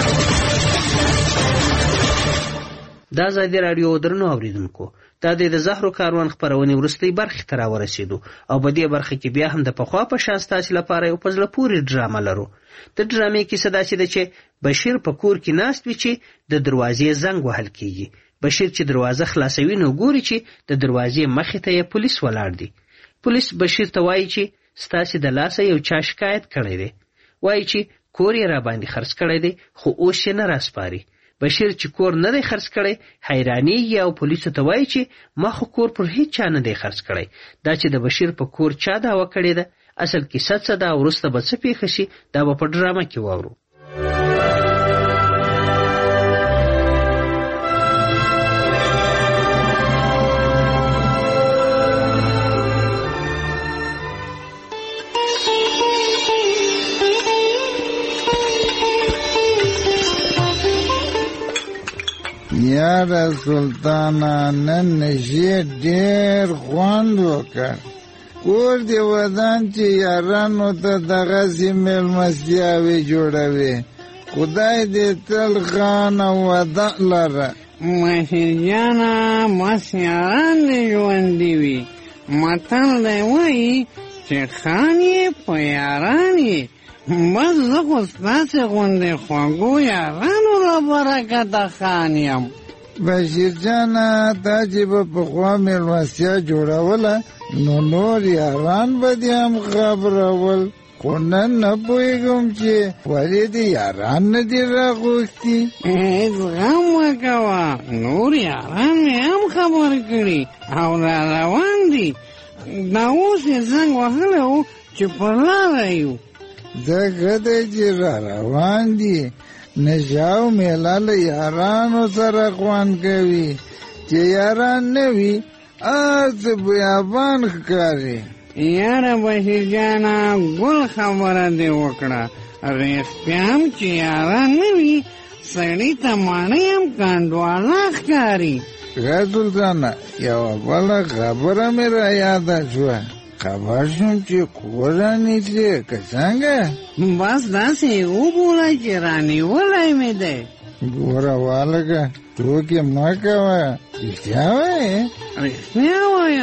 دا ازادي رادیو درنو اوریدونکو دا د زهرو کاروان خبرونه ورستۍ برخه تر ورسېدو او په دې برخه کې بیا هم د پخوا په شان ستاسو لپاره یو پزله پوری ډرامه لرو د ډرامې کې صدا چې د چې بشیر په کور کې ناست وي چې د دروازې زنګ وهل کیږي بشیر چې دروازه خلاصوي نو ګوري چې د دروازې مخې ته یې پولیس ولاړ دي پولیس بشیر ته وایي چې ستاسو د لاسه یو چا شکایت کړی دی وایي چې کور یې را باندې خرڅ کړی دی خو اوس یې نه راسپاري بشیر چې کور نه دی خرڅ کړی حیرانېږي او پولیسو ته وایي چې ما خو کور پر هیڅ چا نه دی خرڅ کړی دا چې د بشیر په کور چا دعوه کړې ده اصل کیسه څه ده وروسته به څه پیښه شي دا به په ډرامه کې واورو یاره سلطانه نن نشي ډېر خوند وکړ کور دې ودان چې یارانو ته دغسې مېلمستیاوې جوړوي خدای دې تل خان او وده لره مشرجانه بس یاران دې ژوندي وي متل دی وایي چې خان یې په یاران یې بس زه خو ستاسې غوندې خوږو یارانو را برکته خان یم بشیر جانه تا چې به پخوا مېلمستیا جوړوله نو نور یاران به دې هم خبرول خو نن نه پوهېږم چې ولې دې یاران نه دي راغوښتي هېڅ غم مه کوه نور یاران مې هم خبر کړي او را روان دي دا اوس یې زنګ وهلی و چې پر لاره یو ځکه دی چې را روان دي نشاو میله له یارانو سره خوند کوي چې یاران نه وي هر څه بیابان ښکاري یاره بشیر جانه ګل خبره دې وکړه رښتیا هم چې یاران نه وي سړي ته ماڼۍ هم کنډواله ښکاري ښه سلطانه یوه بله خبره مې را یاده شوه خبر شوم چې کور رانیسې که څنګه بس داسې وبوله چې رانیولی مې دی ګوره والګه ټوکې مه کوه رښتیا وایې رښتیا وایم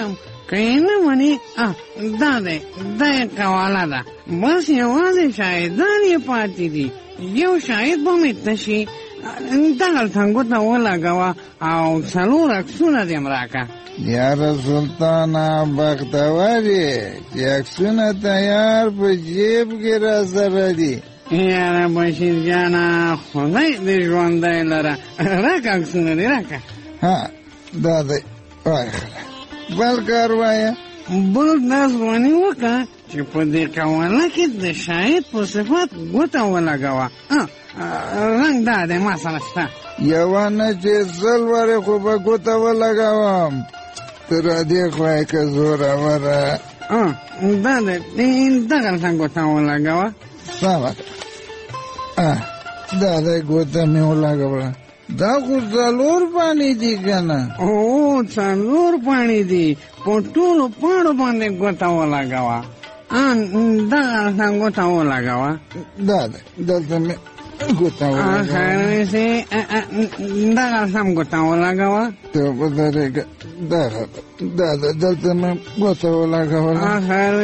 که یې نه منې دا دی دا یې قواله ده بس یوازې شاهدان یې پاتې دي یو شاهد به مې تشي دغلته ګوته ولګوه او څلور عکسونه دې م راکړه یاره سلطانه بختور یې چې عکسونه تیار په جیب کې را سره دي یاره بشیر جانه خدای دې ژوندی لره راکړه عکسونه دې راکړه ها دا دی وایه بل کار وایه بل دا ځواني وکړه چې په دې قواله کې د شاهد په صفت ګوته ولګوه رنګ دا دی ما سره شته یوه نه چې سل وارې خو به ګوته ولګوم تر دې خوا یې که زوروره دا دی دغلته ګوته ولګوه سمه ده دا دی ګوته مې ولګوله دا خو څلور پاڼې دي که نه او څلور پاڼې دي په ټولو پاڼو باندې ګوته ولګوه دغلته ګوته ولګوه دا دی دلته مې ګوته ولګوه دغلته هم ګوته ولګوه ته په درېږه دغه دا ده دلته مې ګوته ولګوله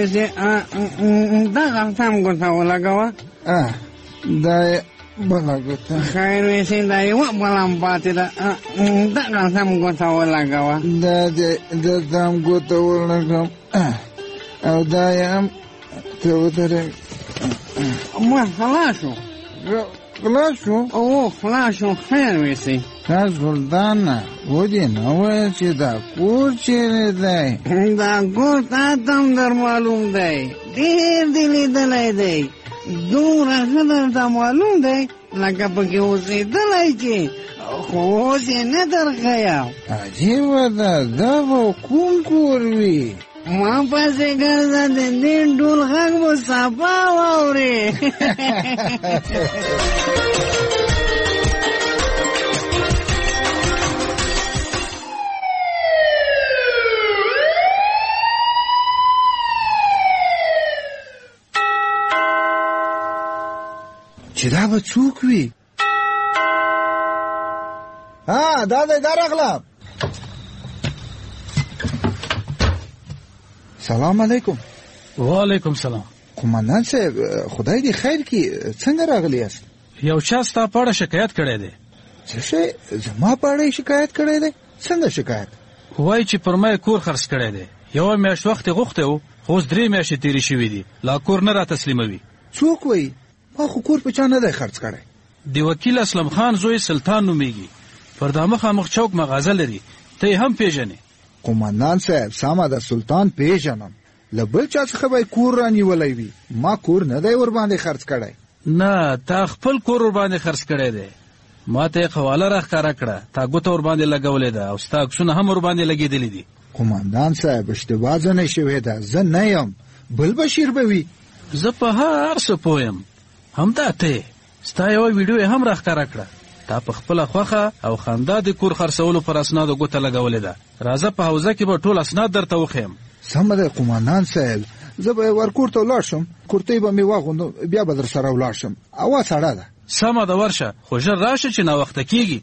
دغلته هم ګوته ولګوه دا یې بله ګوته خیر ویسې دا یوه بله هم پاتې ده دغلته هم ګوته ولګوه دا دی دلته هم ګوته ولګوم او دا یې هم ته ودرېږه ما خلاص شو خلاص شو او خلاص شو خیر ویسې تا سلطانه ودې نه ویل چې دا کور چیرې دی دا کور تا ته هم در معلوم دی ډېر دې لیدلی دی دومره ښه درته معلوم دی لکه پکې اوسېدلی چې خو اوس یې نه درښیم عجیبه ده دا به کوم کور وي ما پسې ګرځه د دې ډول غږ به صفا واورې چې دا به څوک وي ها دا دی دا راغلم سلام علیکم وعلیکم سلام قومندان صاحب خدای دې خیر کړي څنګه راغلی یاست یو چا ستا په اړه شکایت کړی دی څه شی زما په اړه شکایت کړی دی څنګه شکایت وایي چې پر ما کور خرڅ کړی دی یوه میاشت وخت یې غوښتی و خو اوس درې میاشتې تېرې شوي دي لا کور نه را تسلیموي څوک وایي ما خو کور په چا نه دی خرڅ کړی د وکیل اسلم خان زوی سلطان نومیږي پر دا مخامخ چوک مغازه لري ته یې هم پیژنې قومندان صاحب سمه ده سلطان پیژنم له بل چا څخه به کور رانیولی وي ما کور نه دی ورباندې خرڅ کړی نه تا خپل کور ورباندې خرڅ کړی دی ما ته یې حواله راښکاره کړه تا ګوته ورباندې لګولې ده او ستا عکسونه هم ورباندې لګېدلي دي قومندان صاحب اشتباه ځنې شوې ده زه نه یم بل بشیر به وي زه په هر څه پوه یم همدا ته ستا یوه ویډیو یې هم راښکاره کړه تا په خپله خوښه او خندا د کور خرڅولو پر اسنادو ګوته لګولې ده راځه په حوزه کې به ټول اسناد درته وښیم سمه ده قومندان صاحب زه به ورکور ته ولاړ شم کورتۍ به مې واغوندم بیا به در سره ولاړ شم هوا سړه ده سمه ده ورشه خو ژر راشه چې ناوخته کېږي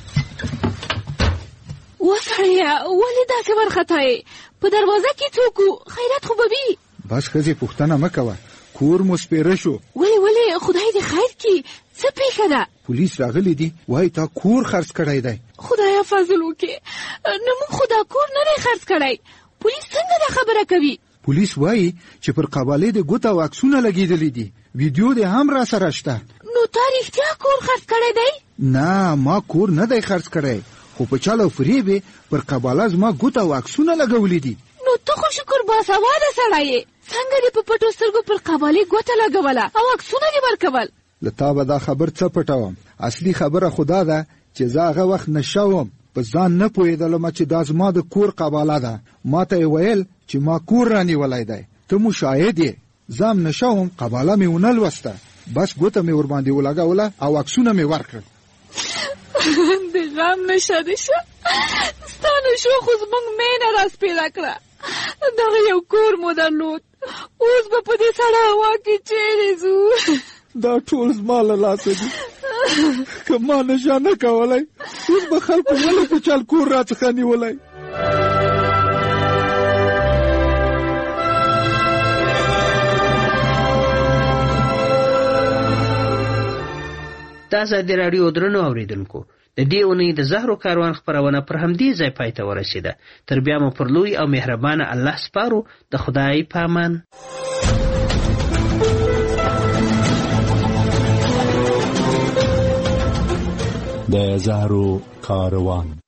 وسړیه ولې داسې وارخطایې په دروازه کې څوک و خیرات خو به وي بس ښځې پوښتنه مه کوه کور مو سپېره شو ولې ولې خدای دې خیر کړي څه پېښه ده پولیس راغلی دي وایي تا کور خرڅ کړی دی خدایه فضل وکړې نه موږ خو دا کور نه دی خرڅ کړی پولیس څنګه دا خبره کوي پولیس وایي چې پر قبالې د ګوته او عکسونه لګېدلي دي ویډیو دې هم را سره شته نو تا رښتیا کور خرڅ کړی دی نه ما کور نه دی خرڅ کړی خو په چل او فریب یې پر قباله زما ګوته او عکسونه لګولي دي نو ته خو شکر باسواده سړی یې څنګه دې په پټو سترګو پر قبالې ګوته لګوله او عکسونه دې ورکول له تا به دا خبر څه پټوم اصلي خبره خو دا ده چې زه هغه وخت نشه وم په ځان نه پوهېدلم چې دا زما د کور قباله ده ما ته یې ویل چې ما کور رانیولی دی ته مو شاهد یې زه هم نشه وم قباله مې ونه لوسته بس ګوته مې ورباندې ولګوله او عکسونه مې ورکړل د غم نشه دې شه ستا نشو خو زموږ مینه راسپېره کړه دغه یو کور مو درلود اوس به په دې سړه هوا کې چیرې ځو دا ټول زما له لاسه دي که ما نشه نه کولی اوس به خلکو ولې په چل کور راڅخه نیولی ازادي راډیو درنو اوریدونکو د دې اونۍ د زهرو کاروان خپرونه پر همدې ځای پای ته ورسېده. تر بیا مو پر لوی او مهربانه الله سپارو. د خدای په امان. د زهرو کاروان